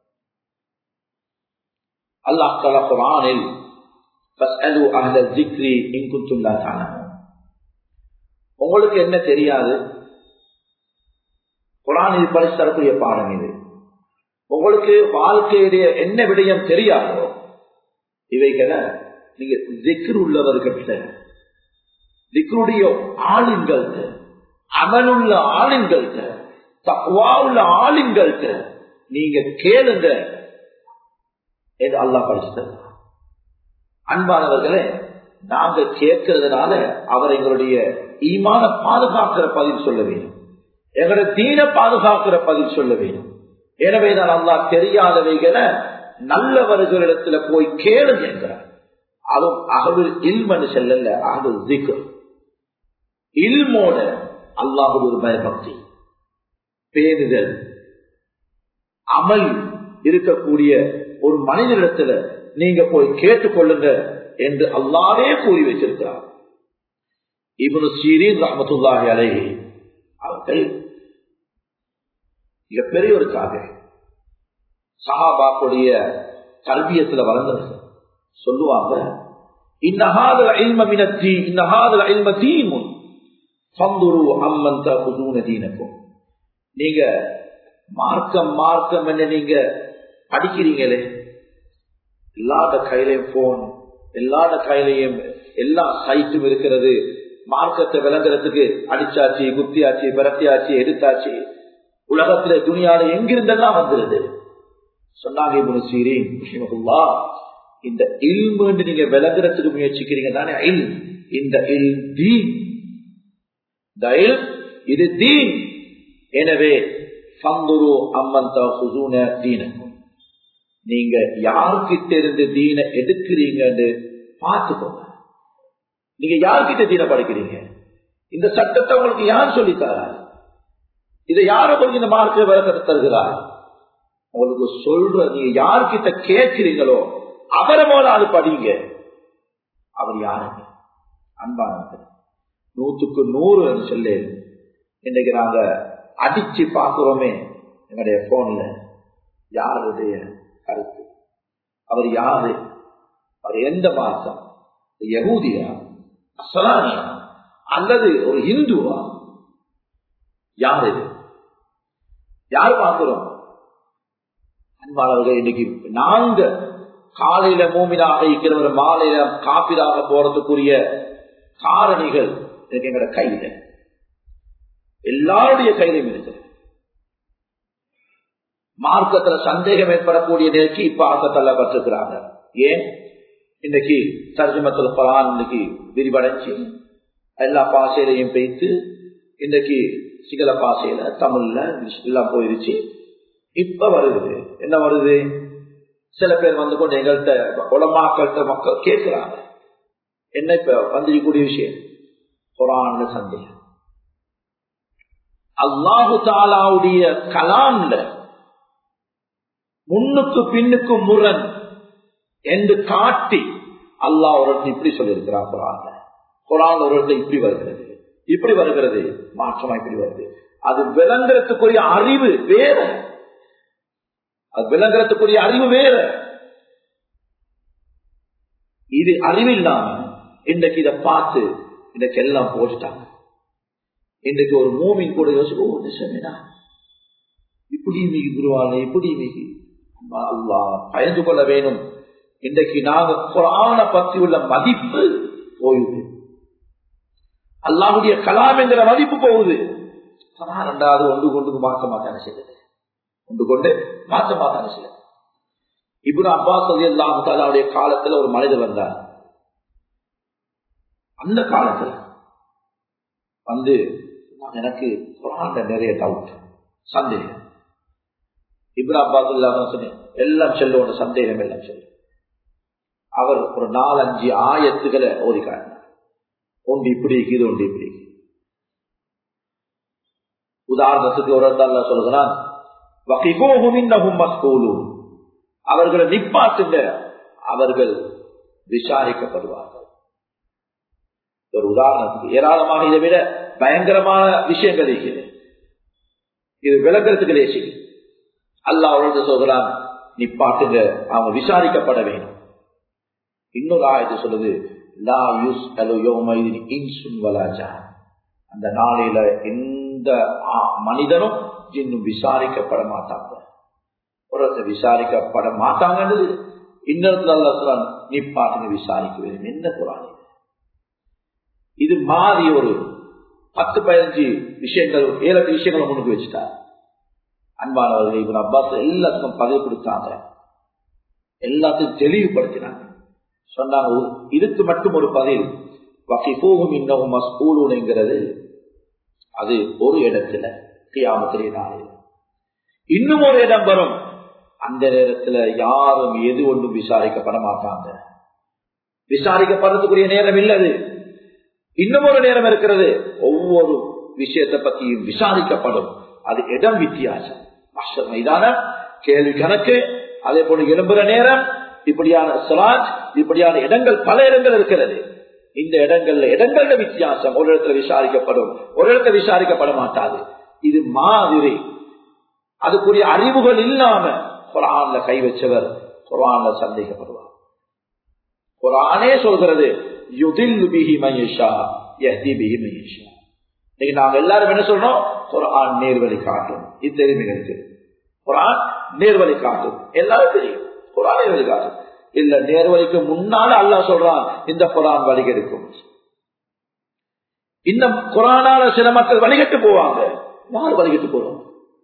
A: அல்லாஹ் தஆலா குர்ஆனில் ஃபஸ்அலு அஹ்ல ஸிக்ரி இன் குன்தும் லா தஅலமூன், உங்களுக்கு என்ன தெரியாது, குர்ஆனில் படித்து தரக்கூடிய பாடம் இது. உங்களுக்கு வாழ்க்கையுடைய என்ன விடயம் தெரியாதோ இவைகளை நீங்க ஸிக்ர் உள்ளவர்கிட்ட, ஸிக்ருடைய ஆளுங்கள்கிட்ட, அமலுள்ள ஆளுங்கள்கிட்ட, தக்வா உள்ள ஆளுங்கள்கிட்ட நீங்க கேளுங்க என்று அல்லாஹ் படிச்சு. அன்பானவர்களே, நாங்க கேட்கறதுனால அவர் எங்களுடைய ஈமான பாதுகாக்கிற பதில் சொல்ல வேண்டும், எங்களுடைய தீன பாதுகாக்கிற பதில் சொல்ல வேண்டும். எனவேதான் அல்லாஹ் தெரியாதவைகளை நல்லவர்களிடத்துல போய் கேளுங்க என்கிறார். அதுவும் அகவில் இல்மனு செல்லல, அகவில் ஸிக்ர், இல்மோட அல்லாஹ்வுடைய ஒரு பயபக்தி, பேணுதல், அமல் இருக்கக்கூடிய ஒரு மனிதனிடத்துல நீங்க போய் கேட்டுக்கொள்ளுங்க என்று அல்லாஹ்வே கூறி வச்சிருக்கிறார். இப்னு சீரீன் ரஹ்மத்துல்லாஹி அலைஹி அவர்கள் மிகப்பெரிய ஒரு காவிரி, சஹாபாக்குடைய தர்பியத்துல வளர்ந்தவர்கள். சொல்லுவாங்க, இன்னஹாதல் இல்ம மினத்தி இன்னஹாதல் இல்ம தீமுன் ஃபந்துரு அம்மன் தகுதுன தீனக்கும். நீங்க மார்க்கம் மார்க்கம் என்ன நீங்க படிக்கிறீங்களே, எல்லாத கையிலையும் போன், எல்லாத கையிலையும் எல்லா சைட்டும் இருக்கிறது, மார்க்கத்தை விளங்குறதுக்கு அடிச்சாச்சு, குத்தியாச்சு, பரத்தியாச்சு, எடுத்தாச்சு, உலகத்துல துணியால எங்கிருந்தெல்லாம் வந்துருது. சொன்னாங்க இப்னு சீரீன் ரஹிமஹுல்லாஹ், இந்த இல்மு நீங்க விளங்குறதுக்கு முயற்சிக்கிறீங்க தானே, இல் இந்த இல் தீன், இது தீன். எனவே ஃபந்துரு அம்மன் தகுதுன தீனக்கும், நீங்க யார்கிட்ட இருந்து தீனை எடுக்கிறீங்கன்னு பார்த்துக்கோங்க. நீங்க யார்கிட்ட தீனை படிக்கிறீங்க, இந்த சட்டத்தை உங்களுக்கு யார் சொல்லித்தாரா, இதை யார் உங்களுக்கு இந்த மார்க்க விளக்கத்தை தருகிறார், உங்களுக்கு சொல்ற நீங்க யார்கிட்ட கேட்கிறீங்களோ அவரை போல அது படிங்க. அவர் யாருங்க? அன்பானது நூற்றுக்கு நூறு சொல்லு. இன்னைக்கு நாங்க அடிச்சு பார்க்கிறோமே எங்களுடைய போன்ல, யாருடைய கருத்து, அவர் யாரு, அவர் எந்த மாசம், யகூதியா, அஸ்லாமியா அல்லது ஒரு இந்துவா, யாரு யார் பார்க்கிறோம்? அன்பாளர்கள், இன்னைக்கு நாங்க காலையில மூமினாக இருக்கிறவர் மாலையில காப்பிராக போறதுக்குரிய காரணிகள் எங்களோட கையில, எல்லாருடைய கையிலும் இருக்கு. மார்க்கத்துல சந்தேகம் ஏற்படக்கூடிய நிலைக்கு இப்ப ஆக்கத்தள்ளப்பட்டிருக்கிறாங்க. ஏன்? இன்னைக்கு தர்ஜுமத்துல் குர்ஆன் இன்னைக்கு விரிவடைச்சு எல்லா பாசையிலையும் பேசி, இன்னைக்கு சிங்கள பாசையில, தமிழ்ல எல்லாம் போயிருச்சு. இப்ப வருது என்ன வருது, சில பேர் வந்து கொண்டு எங்கள்கிட்ட உலமாக்கள்கிட்ட மக்கள் கேட்கிறாங்க, என்ன இப்ப வந்திருக்கக்கூடிய விஷயம், குர்ஆன்ல சந்தேகம், அல்லாஹு தஆலாவுடைய கலாம்ல முன்னுக்கு பின்னுக்கு முரண் என்று காட்டி அல்லாஹ் ஒரு இப்படி சொல்லியிருக்கிறார். குர்ஆன்ல குர்ஆன் ஒரு இப்படி வருகிறது, இப்படி வருகிறது, மாற்றமா இப்படி வருது. அது விளங்குறதுக்குரிய அறிவு வேற, அது விளங்குறதுக்குரிய அறிவு வேற. இது அறிவு இல்லாம இன்றைக்கு இதை பார்த்து இன்றைக்கு எல்லாம் போட்டாங்க. இன்றைக்கு ஒரு மூமின் கூட யோசிக்க, இப்படி மிகி குருவான இப்படி மிகி அல்லாஹ் பயந்து கொள்ள வேணும். இன்றைக்கு நாங்க குர்ஆனை பற்றி உள்ள மதிப்பு போகுது, அல்லாஹ்வுடைய கலாம் என்கிற மதிப்பு போகுது. ரெண்டாவது ஒன்று கொண்டு மாற்றமா தானே செய்தது, ஒன்று கொண்டு மாற்றமா தானே செய்தது. இப்னு அப்பாஸ் ரலியல்லாஹு தஆலாவுடைய காலத்துல ஒரு மனிதர் வந்தார். அந்த காலத்துல வந்து எனக்கு குர்ஆன்ல நிறைய டவுட், சந்தேகம். இப்னு அப்பாஸ் ரலியல்லாஹு சொன்னேன், எல்லாம் செல்லோட சந்தேகம் எல்லாம் சொல்லு. அவர் ஒரு நாலஞ்சு ஆயத்துக்களை ஓதிக்காங்க. ஒன்று இப்படி இருக்குது, ஒன்று இப்படி. உதாரணத்துக்கு ஒரு இடத்துல சொல்கிறான், அவர்களை நிப்பாட்டுங்க, அவர்கள் விசாரிக்கப்படுவார்கள். ஒரு உதாரணத்துக்கு ஏராளமாக இதை விட பயங்கரமான விஷயங்கள் இருக்கிறது. இது விளக்கத்துக்கு லேசி. அல்லாஹ் அவர்கள் சொல்கிறான், நிப்பாட்டுங்க, அவங்க விசாரிக்கப்பட வேண்டும். இன்னொரு ஆயத்து சொல்லுது, லா யுஸ்அலு யௌமைதின் இன்சுன் வலா ஜான். அந்த நாளையில எந்த மனிதனும் இன்னும் விசாரிக்கப்பட மாட்டாங்க. ஒரு விசாரிக்கப்பட மாட்டாங்கன்றது இன்னொரு அல்லாஹ் சொல்றான், நிப்பாட்டுங்க, விசாரிக்க வேண்டும். என்ன குர்ஆன் இது மாதிரி ஒரு பத்து பதினஞ்சு விஷயங்கள், ஏழு விஷயங்களை முன்னுக்கு வச்சுட்டார். அன்பானவர்கள், இப்னு அப்பாஸ் எல்லாத்துக்கும் பதிவு கொடுத்தாங்க, எல்லாத்தையும் தெளிவுபடுத்தினாங்க. சொன்னாங்க, இதுக்கு மட்டும் ஒரு பதில், வகிஃபூஹும் இன்னஹும் மஸ்ஊலூன்ங்கிறது அது ஒரு இடத்துல கியாமத்துடைய நாளில். இன்னும் ஒரு இடம் வரும், அந்த நேரத்துல யாரும் எது ஒன்றும் விசாரிக்கப்பட மாட்டாங்க. விசாரிக்கப்படுறதுக்குரிய நேரம் இல்லது. இன்னும் ஒரு நேரம் இருக்கிறது, ஒவ்வொரு விஷயத்தை பற்றியும் விசாரிக்கப்படும். அது இடம் வித்தியாசம். மஹ்ஷர் மைதானம், கேள்வி கணக்கு, அதே போல எழும்புற நேரம், இப்படியான ஸலாத், இப்படியான இடங்கள் பல இடங்கள் இருக்கிறது. இந்த இடங்கள்ல இடங்கள்ல வித்தியாசம். ஒரு இடத்துல விசாரிக்கப்படும், ஒரு இடத்துல விசாரிக்கப்பட மாட்டாது. இது மாதிரி அதுக்குரிய அறிவுகள் இல்லாம குர்ஆன்ல கை வச்சவர் குர்ஆன்ல சந்தேகப்படுவார். குர்ஆனே சொல்கிறது, யுதில்லு பிஹி மன் யஷா யஹ்தி பிஹி மன் யஷா. இன்னைக்கு நாங்க எல்லாரும் என்ன சொல்றோம், குர்ஆன் நேர்வழி காட்டும். இது தெரியுங்க, குர்ஆன் நேர்வழி காட்டும். எல்லாரும் தெரியும், குர்ஆன் நேர்வழி காட்டும். இல்ல, நேர்வழிக்கு முன்னால அல்லாஹ் சொல்றான், இந்த குர்ஆன் வழிகெடுக்கும். இந்த குர்ஆனால சில மக்கள் வழிகட்டு போவாங்க. யார் வழிகட்டு போறோம்?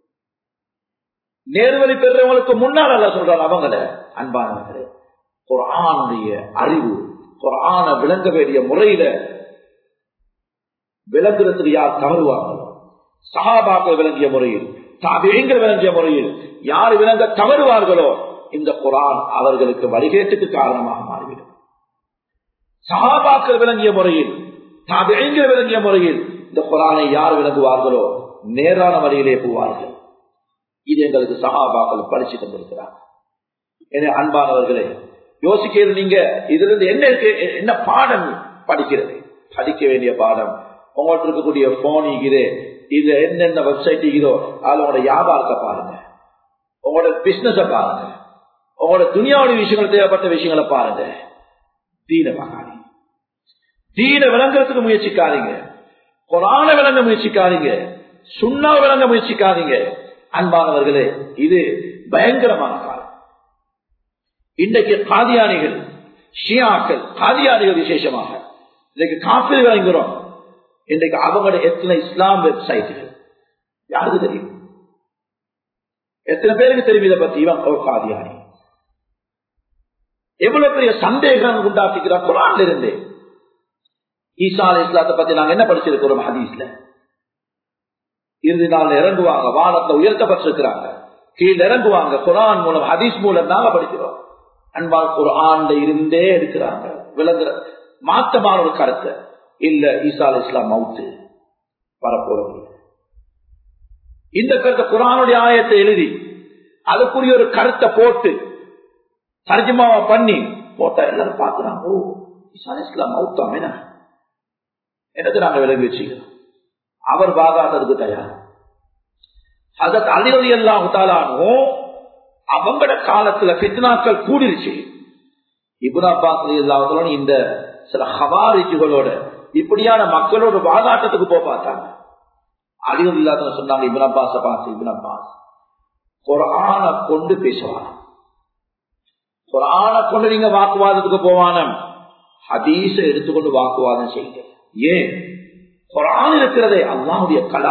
A: நேர்வழி பெற்றவங்களுக்கு முன்னால் அல்லாஹ் சொல்றான் அவங்கள. அன்பானவர்களே, குர்ஆனுடைய அறிவு, குர்ஆன விளங்க வேண்டிய முறையில விளங்குறதுக்கு யார் தவறுவாங்களோ, சஹாபாக்கள் விளங்கிய முறையில், தாபிஈன்கள் விளங்கிய முறையில் யார் விளங்க தவறுவார்களோ, இந்த குர்ஆன் அவர்களுக்கு வழிகேட்டுக்கு காரணமாக மாறிவிடும். சஹாபாக்கள் விளங்கிய முறையில், தாபிஈன்கள் விளங்கிய முறையில் இந்த குர்ஆனை யார் விளங்குவார்களோ நேரான வழியிலே போவார்கள். இது எங்களுக்கு சஹாபாக்கள் படிச்சு தந்திருக்கிறார். எனவே அன்பானவர்களே, யோசிக்கிறது நீங்க இதுல இருந்து என்ன என்ன பாடம் படிக்கிறது? படிக்க வேண்டிய பாடம், உங்கள்கிட்ட இருக்கக்கூடிய போன் இருக்குது, இதுல என்னென்ன வெப்சைட் இருக்குதோ அதுல உங்களோட வியாபாரத்தை பாருங்க, உங்களோட பிசினஸ பாருங்க, உங்களோட துனியாவுடைய விஷயங்கள், தேவைப்பட்ட விஷயங்களை பாருங்க. தீன மகாணி, தீன விளங்குறதுக்கு முயற்சிக்காதீங்க, குர்ஆன விளங்க முயற்சிக்காதீங்க, சுன்னா விளங்க முயற்சிக்காதீங்க. அன்பானவர்களே, இது பயங்கரமான காலம். இன்றைக்கு காதியானிகள், ஷியாக்கள், காதியானிகள் விசேஷமாக இன்றைக்கு காஃபிர் விளங்குறோம். இன்றைக்கு அவங்களோட எத்தனை இஸ்லாம் வெப்சைட்டுகள் யாருக்கு தெரியும்? எத்தனை பேருக்கு தெரியும் இதை பத்தி? இவன் ஒரு காதியானி. எவ்வளவு பெரிய சந்தேகம் உண்டாக்குகிறார் குர்ஆன்ல இருந்து. ஈசா அலைஹிஸ்ஸலாத்தை பத்தி நாங்க என்ன படிச்சிருக்கிறோம்? ஹதீஸ்ல இறுதி நாள் இறங்குவாங்க, வானத்தை உயர்த்தப்பட்டிருக்கிறாங்க, கீழ் இறங்குவாங்க. குர்ஆன் மூலம், ஹதீஸ் மூலம் நாங்க படிக்கிறோம். அன்பால் குர்ஆன்ல இருந்தே இருக்கிறாங்க. விளங்குற மாற்றமான ஒரு கருத்தை இல்ல, ஈசா அலைஹிஸ்ஸலாம் மவுத்து வரப்போறது. இந்த கருத்தை குர்ஆனுடைய ஆயத்தை எழுதி அதுக்குரிய ஒரு கருத்தை போட்டு தர்ஜுமாவா பண்ணி போட்டா எல்லாரும் பார்க்கிறாங்க, ஓ ஈசா அலைஹிஸ்ஸலாம் மவுத்தாம், என்ன என்னது நாங்க விளங்கி வச்சுக்கிறோம். அவர் வாதாடுறதுக்கு தயார். ஹஜ்ரத் அலி ரலியல்லாஹு தஆலா அவங்களோட காலத்துல ஃபித்னாக்கள் கூடிருச்சு. இப்னு அப்பாஸ் ரலியல்லாஹு தஆலா இந்த சில ஹவாரிஜுகளோட இப்படியான மக்களோட வாதாட்டத்துக்கு போக பார்த்தாங்க. அலி ரலியல்லாஹு தஆலா சொன்னாங்க, இப்னு அப்பாஸை பார்த்து, இப்னு அப்பாஸ் குர்ஆனை கொண்டு பேசுவாங்க, குர்ஆனை கொண்டு நீங்க வாக்குவாதத்துக்கு போவான, ஹதீஸை எடுத்துக்கொண்டு வாக்குவாதம் செய்யுங்க. ஏன்? குர்ஆன் இருக்கிறதே அல்லாஹ்வுடைய கலாம்,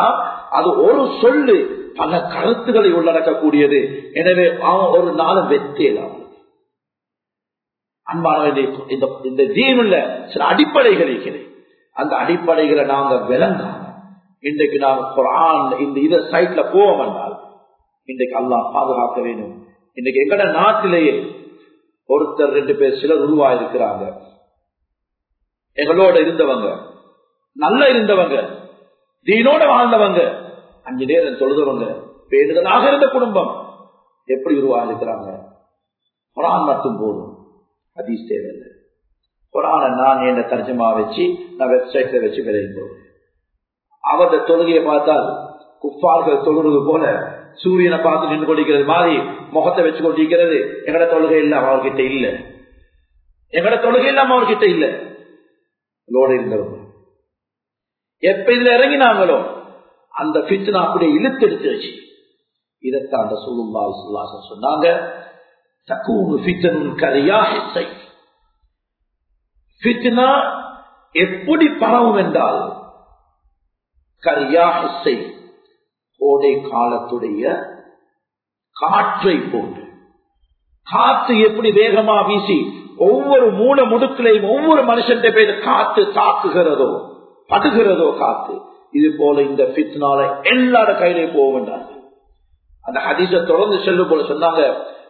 A: அது ஒரு சொல்லு பல கருத்துக்களை உள்ளடக்கக்கூடியது. எனவே அவன் ஒரு நாளும் வெற்றியலாம். அன்பானவர்களே, இந்த தீனுள்ள சில அடிப்படைகள் இருக்கிறது. அந்த அடிப்படைகளை நாங்க விளங்காம இன்றைக்கு நாங்க குர்ஆன் இந்த இத சைட்ல போவோம் என்றால் இன்றைக்கு அல்லாஹ் பாதுகாக்க வேண்டும். இன்றைக்கு எங்கட நாட்டிலேயே ஒருத்தர் ரெண்டு பேர் சிலர் உருவாயிருக்கிறாங்க. எங்களோட இருந்தவங்க, நல்ல இருந்தவங்க, தீனோட வாழ்ந்தவங்க, அஞ்சு நேரம் தொழுதவங்க, பேணுதலாக இருந்த குடும்பம் எப்படி உருவாயிருக்கிறாங்க? குர்ஆன் மட்டும் போதும், ஹதீஸ் தேவையில்லை. குர்ஆனை நான் என்ன தர்ஜமா வச்சு நான் வெப்சைட்ல வச்சு விளையாடுவோம். அவருடைய தொழுகையை பார்த்தால் குஃபார்கள் தொழுறது போல சூரியனை பார்த்து நின்று கொண்டிருக்கிறது மாதிரி முகத்தை வச்சு கொண்டிருக்கிறது. எங்கட தொழுகை இல்லாம அவர்கிட்ட இல்ல, எங்கட தொழுகை இல்லாம அவர்கிட்ட இல்ல. இருந்தவங்க எப்ப இதுல இறங்கினாங்களோ அந்த ஃபித்னா அப்படியே இழுத்தெடுத்துச்சு. இதைத்தான் அந்த ரசூலுல்லாஹி ஸல்லல்லாஹு அலைஹி வஸல்லம் சொன்னாங்க, தகூனு ஃபித்னுன் கரியாஹி ஸைஃப். ஃபித்னா எப்படி பரவும் என்றால் கரியாஹி ஸைஃப், கோடை காலத்துடைய காற்றை போன்று. காற்று எப்படி வேகமா வீசி ஒவ்வொரு மூல முடுக்களையும் ஒவ்வொரு மனுஷன் பேர் காத்து தாக்குகிறதோ படுகிறதோ காத்து, இது போல இந்த ஃபித்னால எல்லார கையிலே போக வேண்டாங்க. அந்த ஹதீஸை தொடர்ந்து செல்லும் போல சொன்னாங்க,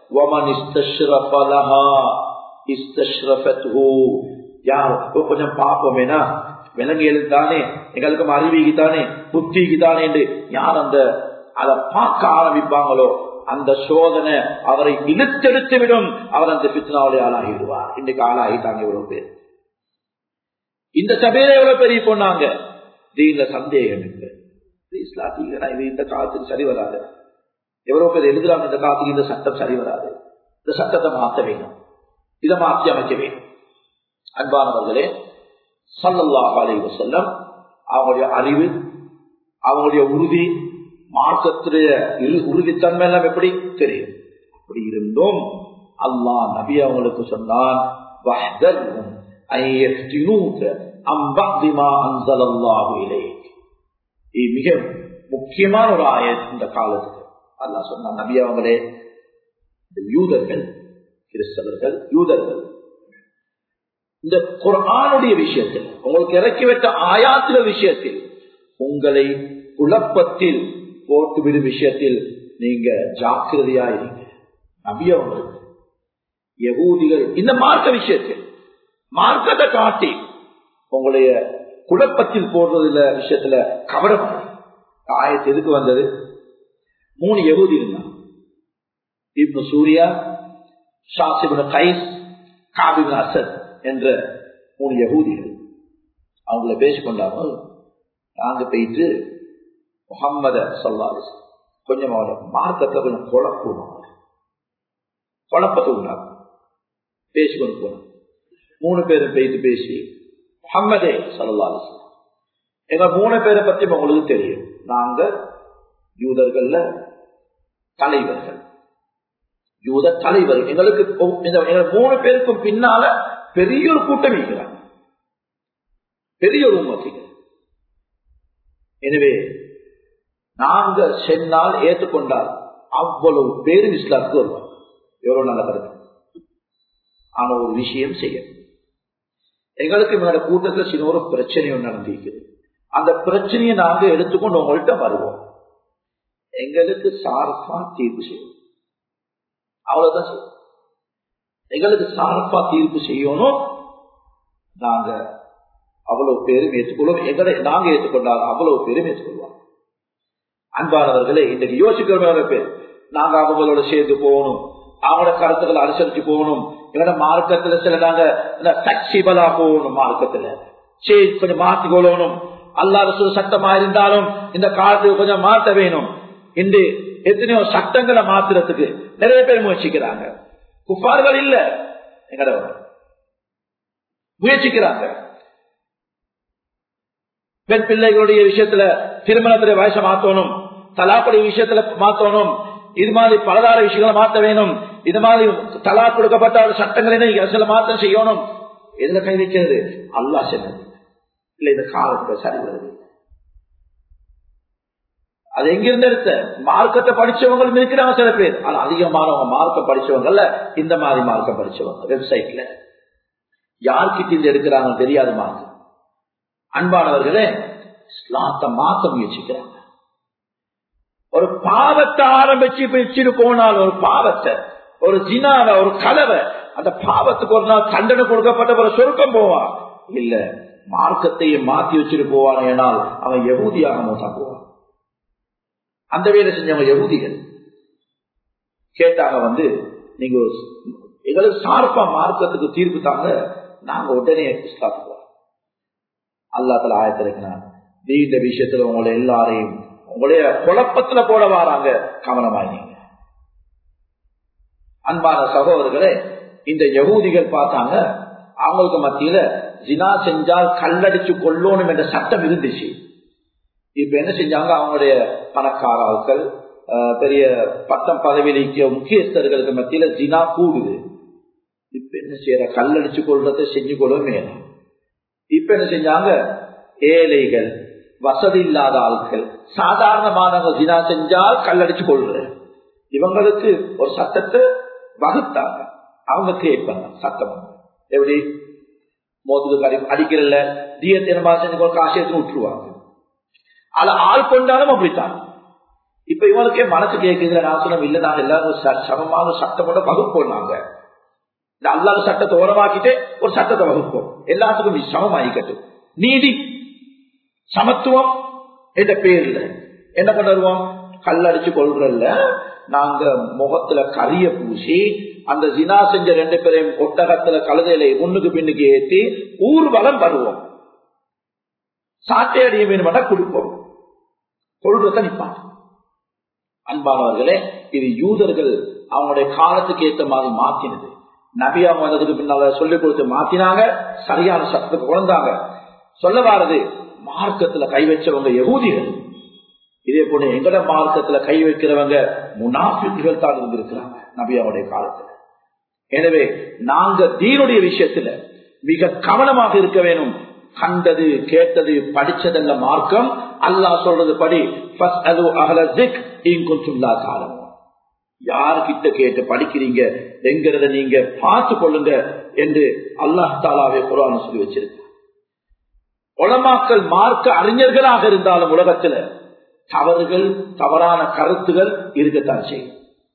A: கொஞ்சம் பார்ப்போமேனா விலங்கியலுக்கு தானே எங்களுக்கும் அறிவிக்கு தானே புத்திக்கு தானே என்று யார் அந்த அதை பார்க்க ஆரம்பிப்பாங்களோ அந்த சோதனை அவரை இழுத்தெடுத்து விடும். அவர் அந்த பித்னாவிலே ஆளாகிடுவார். இன்றைக்கு ஆளாகிட்டாங்க இவ்வளவு பேர். இந்த சபையில எவ்வளவு பெரிய போனாங்க, தீன்ல சந்தேகம் இல்லை. இஸ்லாத்திக்கு இந்த காலத்துக்கு சரி வராது. எவ்வளவு பேர் எழுதுறாங்க இந்த காலத்துக்கு இந்த சட்டம் சரி வராது, இந்த சட்டத்தை மாற்ற வேண்டும், இதை மாற்றி அமைக்க வேண்டும். அன்பானவர்களே, ஸல்லல்லாஹு அலைஹி வஸல்லம் அவங்களுடைய அறிவு, அவங்களுடைய உறுதி, மார்க்கத்துடைய உறுதித்தன்மை எல்லாம் எப்படி தெரியும். அப்படி இருந்தும் அல்லாஹ் நபி அவங்களுக்கு சொன்னான், மிக முக்கியமான ஒரு ஆயத் இந்த காலத்துக்கு. அல்லாஹ் சொன்னான், நபி அவங்களே, இந்த யூதர்கள், கிறிஸ்தவர்கள், யூதர்கள் இந்த குர்ஆனுடைய விஷயத்தில், உங்களுக்கு இறக்கி வைத்த ஆயாத்தில விஷயத்தில், உங்களை குழப்பத்தில் போட்டுவிடும் விஷயத்தில் நீங்க ஜாக்கிரதையா இருங்க. நபி அவங்களுக்கு யகூதிகள் இந்த மார்க்க விஷயத்தில் மார்க்கத்தை காட்டி உங்களுடைய குழப்பத்தில் போடுறதுல விஷயத்துல கவனம். ஆயத்து எதுக்கு வந்தது? மூணு யகூதி இருந்தாங்க, இப்னு சூரியா, ஷாஸ் இப்னு கைஸ், காப் இப்னு அஸத் என்ற மூணு யகூதிகள். அவங்கள பேசிக்கொண்டாங்க. நாங்க போயிட்டு முஹம்மத ஸல்லல்லாஹு அலைஹி வஸல்லம் கொஞ்சம் அவரோட மார்க்கத்தை கொஞ்சம் குழப்பம் குழப்பத்தை உண்டாங்க பேசிக்கொண்டு போனோம். மூணு பேரும் போயிட்டு பேசி, முஹம்மதே ஸல்லல்லாஹு அலைஹி வஸல்லம், எங்க மூணு பேரை பத்தி உங்களுக்கு தெரியும், நாங்க யூதர்கள்ல தலைவர்கள், யூத தலைவர்கள். எங்களுக்கு மூணு பேருக்கும் பின்னால பெரிய ஒரு கூட்டம் இருக்கிறாங்க, பெரிய ஒரு உம்மத்திகள். எனவே நாங்க சென்னால் ஏற்றுக்கொண்டால் அவ்வளவு பேரும் இஸ்லாத்துக்கு வருவாங்க. எவ்வளவு நல்ல கருத்து. ஆனா ஒரு விஷயம் செய்ய, எங்களுக்கு இவங்களோட கூட்டத்தில் சின்ன ஒரு பிரச்சனை ஒன்று நடந்திருக்குது. அந்த பிரச்சனையை நாங்க எடுத்துக்கொண்டு உங்கள்கிட்ட வருவோம். எங்களுக்கு சார்பா தீர்ப்பு செய்யும், அவ்வளவுதான் செய்யும். எங்களுக்கு சார்பா தீர்ப்பு செய்யணும். நாங்க அவ்வளவு பேரும் ஏற்றுக்கொள்வோம். எங்களை நாங்க ஏற்றுக்கொண்டால் அவ்வளவு பேரும் ஏற்றுக்கொள்வாங்க. அன்பானவர்களே, இன்றைக்கு யோசிக்கிற பேர் நாங்க அவங்களோட சேர்ந்து போகணும், அவங்களோட கருத்துக்களை அனுசரிச்சு போகணும். எங்களோட மார்க்கத்துல சில நாங்க பிளெக்சிபிளா போகணும், மார்க்கத்துல சேஞ்ச் கொஞ்சம் மாற்றி கொள்ளணும். அல்லாஹ் ரசூல் சட்டமா இருந்தாலும் இந்த காலத்துக்கு கொஞ்சம் மாற்ற வேணும். இன்று எத்தனையோ சட்டங்களை மாத்துறதுக்கு நிறைய பேர் முயற்சிக்கிறாங்க. குஃபார்கள் இல்ல, எங்கட முயற்சிக்கிறாங்க. பெண் பிள்ளைகளுடைய விஷயத்துல திருமணத்துடைய வயசை மாற்றணும், தலாக்குடைய விஷயத்துல மாற்றணும், இது மாதிரி பலதார விஷயங்களை மாற்ற வேணும். இது மாதிரி தலா கொடுக்கப்பட்ட சட்டங்களை சில மாற்றம் செய்யணும். எதுல கை வைக்கிறது? அல்லாஹ் சொன்னது இல்ல, இந்த காலத்துல சரி வருது. அது எங்கிருந்து எடுத்த மார்க்கத்தை படிச்சவங்களும் இருக்கிறாங்க சில பேர். ஆனா அதிகமானவங்க மார்க்கம் படிச்சவங்கல்ல, இந்த மாதிரி மார்க்கம் படிச்சவங்க வெப்சைட்ல யார்கிட்ட இருந்து எடுக்கிறாங்கன்னு தெரியாது மார்க்கம். அன்பானவர்களே, இஸ்லாத்தை மாத்த முயற்சிக்கிறாங்க. ஒரு பாவத்தை ஆரம்பிச்சு வச்சுட்டு போனால், ஒரு பாவத்தை, ஒரு ஜினாவ, ஒரு கலவை, அந்த பாவத்துக்கு ஒரு நாள் தண்டனை கொடுக்கப்பட்ட ஒரு சொர்க்கம் போவான். இல்ல, மார்க்கத்தையே மாத்தி வச்சுட்டு போவான். ஏனால் அவன் யகூதியாக மோசம் போவான். அந்த வேலை செஞ்சவங்க யகூதிகள் கேட்டாங்க வந்து, நீங்க எங்களுக்கு சார்பா மார்க்கத்துக்கு தீர்ப்பு தாங்க, நாங்க உடனே இஸ்லாத்துக்கு வரோம். அல்லாஹ் தஆலா ஆயத்திருக்கிறான், இந்த விஷயத்துல உங்களை எல்லாரையும் உங்களுடைய குழப்பத்துல போட வராங்க, கவனமாயிங்க. அன்பான சகோதரர்களே, இந்த யகூதிகள் பார்த்தாங்க, அவங்களுக்கு மத்தியில ஜினா செஞ்சால் கல்லடிச்சு கொல்லணும் என்ற சட்டம் இருந்துச்சு. இப்ப என்ன செஞ்சாங்க, அவங்களுடைய பணக்கார ஆட்கள், பெரிய பட்டம் பதவியிலிக்க முக்கியஸ்தர்களுக்கு மத்தியில ஜினா கூடுது. இப்ப என்ன செய்யற, கல்லடிச்சு கொள்றதை செஞ்சு கொள்ளவே. இப்ப என்ன செஞ்சாங்க, ஏழைகள், வசதி இல்லாத ஆட்கள், சாதாரணமானவங்க ஜினா செஞ்சால் கல்லடிச்சு கொள்ற இவங்களுக்கு ஒரு சட்டத்தை வகுத்தாங்க. அவங்க கிரியேட் பண்ண சட்டம் எப்படி மோதுக்கு அடிக்கிறல்ல, தீயத்தினமா செஞ்சு காசியத்தை விட்டுருவாங்க. அது ஆள் கொண்டாலும் அப்படித்தான். இப்ப இவங்களுக்கே மனசு கேட்குற நாசனம் இல்ல, நாங்க எல்லாரும் சமமான சட்டமோட வகுப்போம். நாங்க இந்த அல்லாத சட்டத்தை ஓரமாக்கிட்டு ஒரு சட்டத்தை வகுப்போம், எல்லாத்துக்கும் சமமாயிக்கட்டும். நீதி சமத்துவம் என்ற பேர்ல என்ன பண்ணுவோம், கல்லடிச்சு கொள்றல்ல, நாங்க முகத்துல கரிய பூசி அந்த ஜினா செஞ்ச ரெண்டு பேரையும் ஒட்டகத்துல கழுதையில முன்னுக்கு பின்னுக்கு ஏற்றி ஊர்வலம் வருவோம், சாட்டை அடிய வேணுமெண்டா கொடுப்போம், கொள்றத நிப்பாங்க. அன்பானவர்களே, இது யூதர்கள் அவங்களுடைய காலத்துக்கு ஏற்ற மாதிரி மாத்தினது. நபியா வந்ததுக்கு பின்னால சொல்லிக் கொடுத்து மாத்தினாங்க, சரியான சட்டத்துக்கு குழந்தாங்க. சொல்ல வாரது, மார்க்கத்துல கை வச்சவங்க யகூதிகள், இதே போல எங்கட மார்க்கத்துல கை வைக்கிறவங்க முனாஃபிக்குகள் தான் இருந்திருக்கிறாங்க நபியாவுடைய காலத்துல. எனவே நாங்க தீனுடைய விஷயத்துல மிக கவனமாக இருக்க வேணும். கண்டது கேட்டது படிச்சதல்ல மார்க்கம். அல்லாஹ் சொல்றது படி யார்கிட்ட கேட்டு படிக்கிறீங்க என்கிறத நீங்க பார்த்து கொள்ளுங்க என்று அல்லாஹ் தஆலாவே குர்ஆன்ல சொல்லி வச்சிருக்க. உலமாக்கள் மார்க்க அறிஞர்களாக இருந்தாலும் உலகத்துல தவறுகள், தவறான கருத்துகள் இருக்கத்தான் செய்யும்.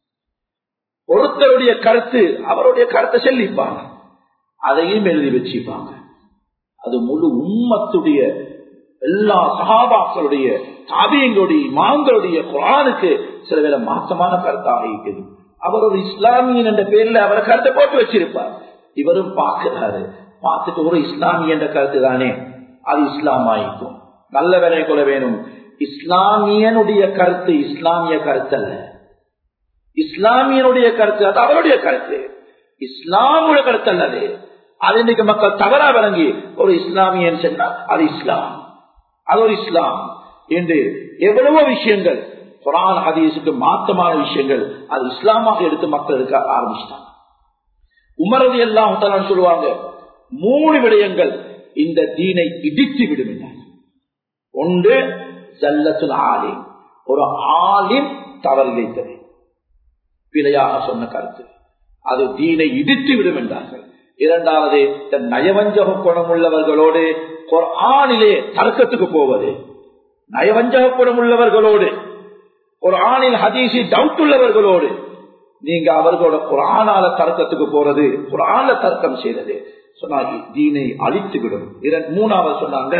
A: ஒருத்தருடைய கருத்து அவருடைய கருத்தை செல்லிப்பாங்க, அதையும் எழுதி வச்சுப்பாங்க. அது முழு உம்மத்துடைய எல்லா சஹாபாக்களுடைய, தாபியங்களுடைய, இமாம்களுடைய குர்ஆனுக்கு சில வேளை மாற்றமான கருத்தாக இருக்குது. அவர் ஒரு இஸ்லாமியன் என்ற பேர்ல அவர் கருத்தை போட்டு வச்சிருப்பார். இவரும் பார்க்கிறாரு, பார்த்துட்டு ஒரு இஸ்லாமிய என்ற கருத்து தானே, அது இஸ்லாமாயிக்கும். நல்ல வேலை கொள்ள வேணும். இஸ்லாமியனுடைய கருத்து இஸ்லாமிய கருத்து அல்ல, இஸ்லாமியனுடைய கருத்து அது அவருடைய கருத்து, இஸ்லாமுடைய கருத்து அல்லது. அது இன்னைக்கு மக்கள் தவறா விளங்கி ஒரு இஸ்லாமியன் சொன்னா அது இஸ்லாம், அது ஒரு இஸ்லாம் என்று எவ்வளவோ விஷயங்கள் குர்ஆன் ஹதீஸுக்கு மாற்றமான விஷயங்கள் அது இஸ்லாமாக எடுத்து மக்கள் இருக்க ஆரம்பிச்சிட்டாங்க. உமர் ரலியல்லாஹு தஆலா சொல்லுவாங்க, மூணு விடயங்கள் இந்த தீனை இடித்து விடும். ஒன்று ஜல்லத்துல் ஆலிம், ஒரு ஆலிம் தவறு இழைத்தது, பிழையாக சொன்ன கருத்து, அது தீனை இடித்து விடும் என்றார்கள். இரண்டாவது, நயவஞ்சக குணம் உள்ளவர்களோடு குர்ஆனிலே தர்க்கத்துக்கு போவது, நயவஞ்சக குணம் உள்ளவர்களோடு குர்ஆனில் ஹதீஸி டவுட் உள்ளவர்களோடு நீங்க அவர்களோட குர்ஆனால தர்க்கத்துக்கு போறது, குர்ஆன்ல தர்க்கம் செய்யறது சொன்னாங்க, தீனை அழித்து விடும். மூணாவது சொன்னாங்க,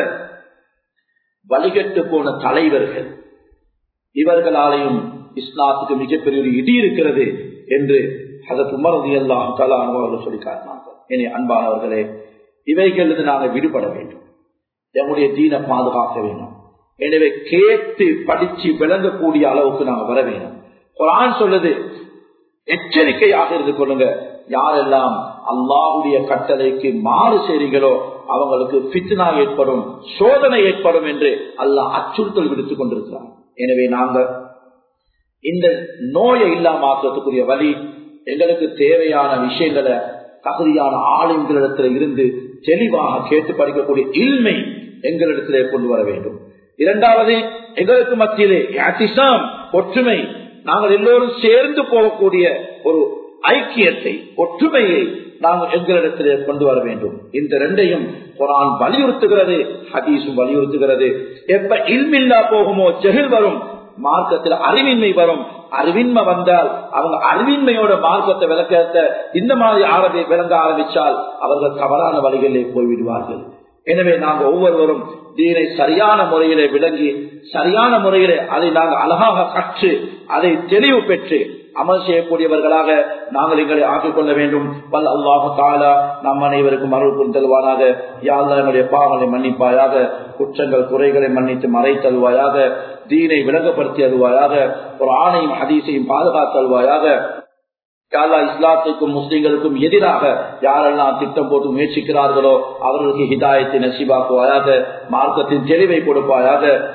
A: வழிகட்டு போன தலைவர்கள், இவர்களாலையும் இஸ்லாத்துக்கு மிகப்பெரிய ஒரு இடி இருக்கிறது என்று ஹஜ்ரத் உமர் ரலியல்லாஹு தஆலா அவர்கள் சொல்லி காட்டினார்கள். இனி அன்பானவர்களே, இவைகளிலிருந்து நாங்கள் விடுபட வேண்டும், நம்முடைய தீனை பாதுகாக்க வேண்டும். எனவே கேட்டு படிச்சு விளங்கக்கூடிய அளவுக்கு நாங்கள் வர வேண்டும். குர்ஆன் சொல்லுது, எச்சரிக்கையாக இருந்து கொள்ளுங்க, யாரெல்லாம் அல்லாஹ்வுடைய கட்டளைக்கு மாறு செய்றீங்களோ அவங்களுக்கு ஃபித்னா ஏற்படும், சோதனை ஏற்படும் என்று அல்லாஹ் அச்சுறுத்தல் விடுத்துக் கொண்டிருக்கிறார். எனவே நாங்கள் இந்த நோயை இல்லாமக்குரிய வழி, எங்களுக்கு தேவையான விஷயங்களை தகுதியான ஆளுங்களிடத்தில் இருந்து தெளிவாக கேட்டு படிக்கக்கூடிய இல்மை எங்களிடத்திலே கொண்டு வர வேண்டும். இரண்டாவது, எங்களுக்கு மத்தியிலே இஹ்திசாம், ஒற்றுமை, நாங்கள் எல்லோரும் சேர்ந்து போகக்கூடிய ஒரு ஐக்கியத்தை, ஒற்றுமையை நாங்கள் எங்களிடத்திலே கொண்டு வர வேண்டும். இந்த ரெண்டையும் குர்ஆன் வலியுறுத்துகிறது, ஹதீஸும் வலியுறுத்துகிறது. எப்ப இல்மில்லா போகுமோ ஜஹில் வரும், மார்க்கத்தில் அறிவின்மை வரும். அறிவின்மை வந்தால் அவங்க அறிவின்மையோட மார்க்கத்தை விளக்கத்தை இந்த மாதிரி ஆரம்பி விளங்க ஆரம்பித்தால் அவர்கள் தவறான வழிகளிலே போய்விடுவார்கள். எனவே நாங்கள் ஒவ்வொருவரும் தீனை சரியான முறையிலே விளங்கி சரியான முறையிலே அதை நாங்கள் அழகாக கற்று அதை தெளிவு பெற்று அமல் செய்யக்கூடியவர்களாக நாங்கள் எங்களை ஆக்கிக் கொள்ள வேண்டும். வல் அல்லாஹு தஆலா நம் அனைவருக்கும் அருள் புரிந்தல்வானாக. யா அல்லாஹ், நம்முடைய பாவங்களை மன்னிப்பாயாக, குற்றங்கள் குறைகளை மன்னித்து மறைத்தல்வாயாக, தீனை விளங்கப்படுத்தி அல்வாயாக, குர்ஆனையும் ஹதீஸையும் பாதுகாத்தல்வாயாக. யா அல்லாஹ், இஸ்லாத்துக்கும் முஸ்லிம்களுக்கும் எதிராக யாரெல்லாம் திட்டம் போட்டு முயற்சிக்கிறார்களோ அவர்களுக்கு ஹிதாயத்தை நசீபாக்குவாயாக, மார்க்கத்தின் தெளிவை கொடுப்பாயாக.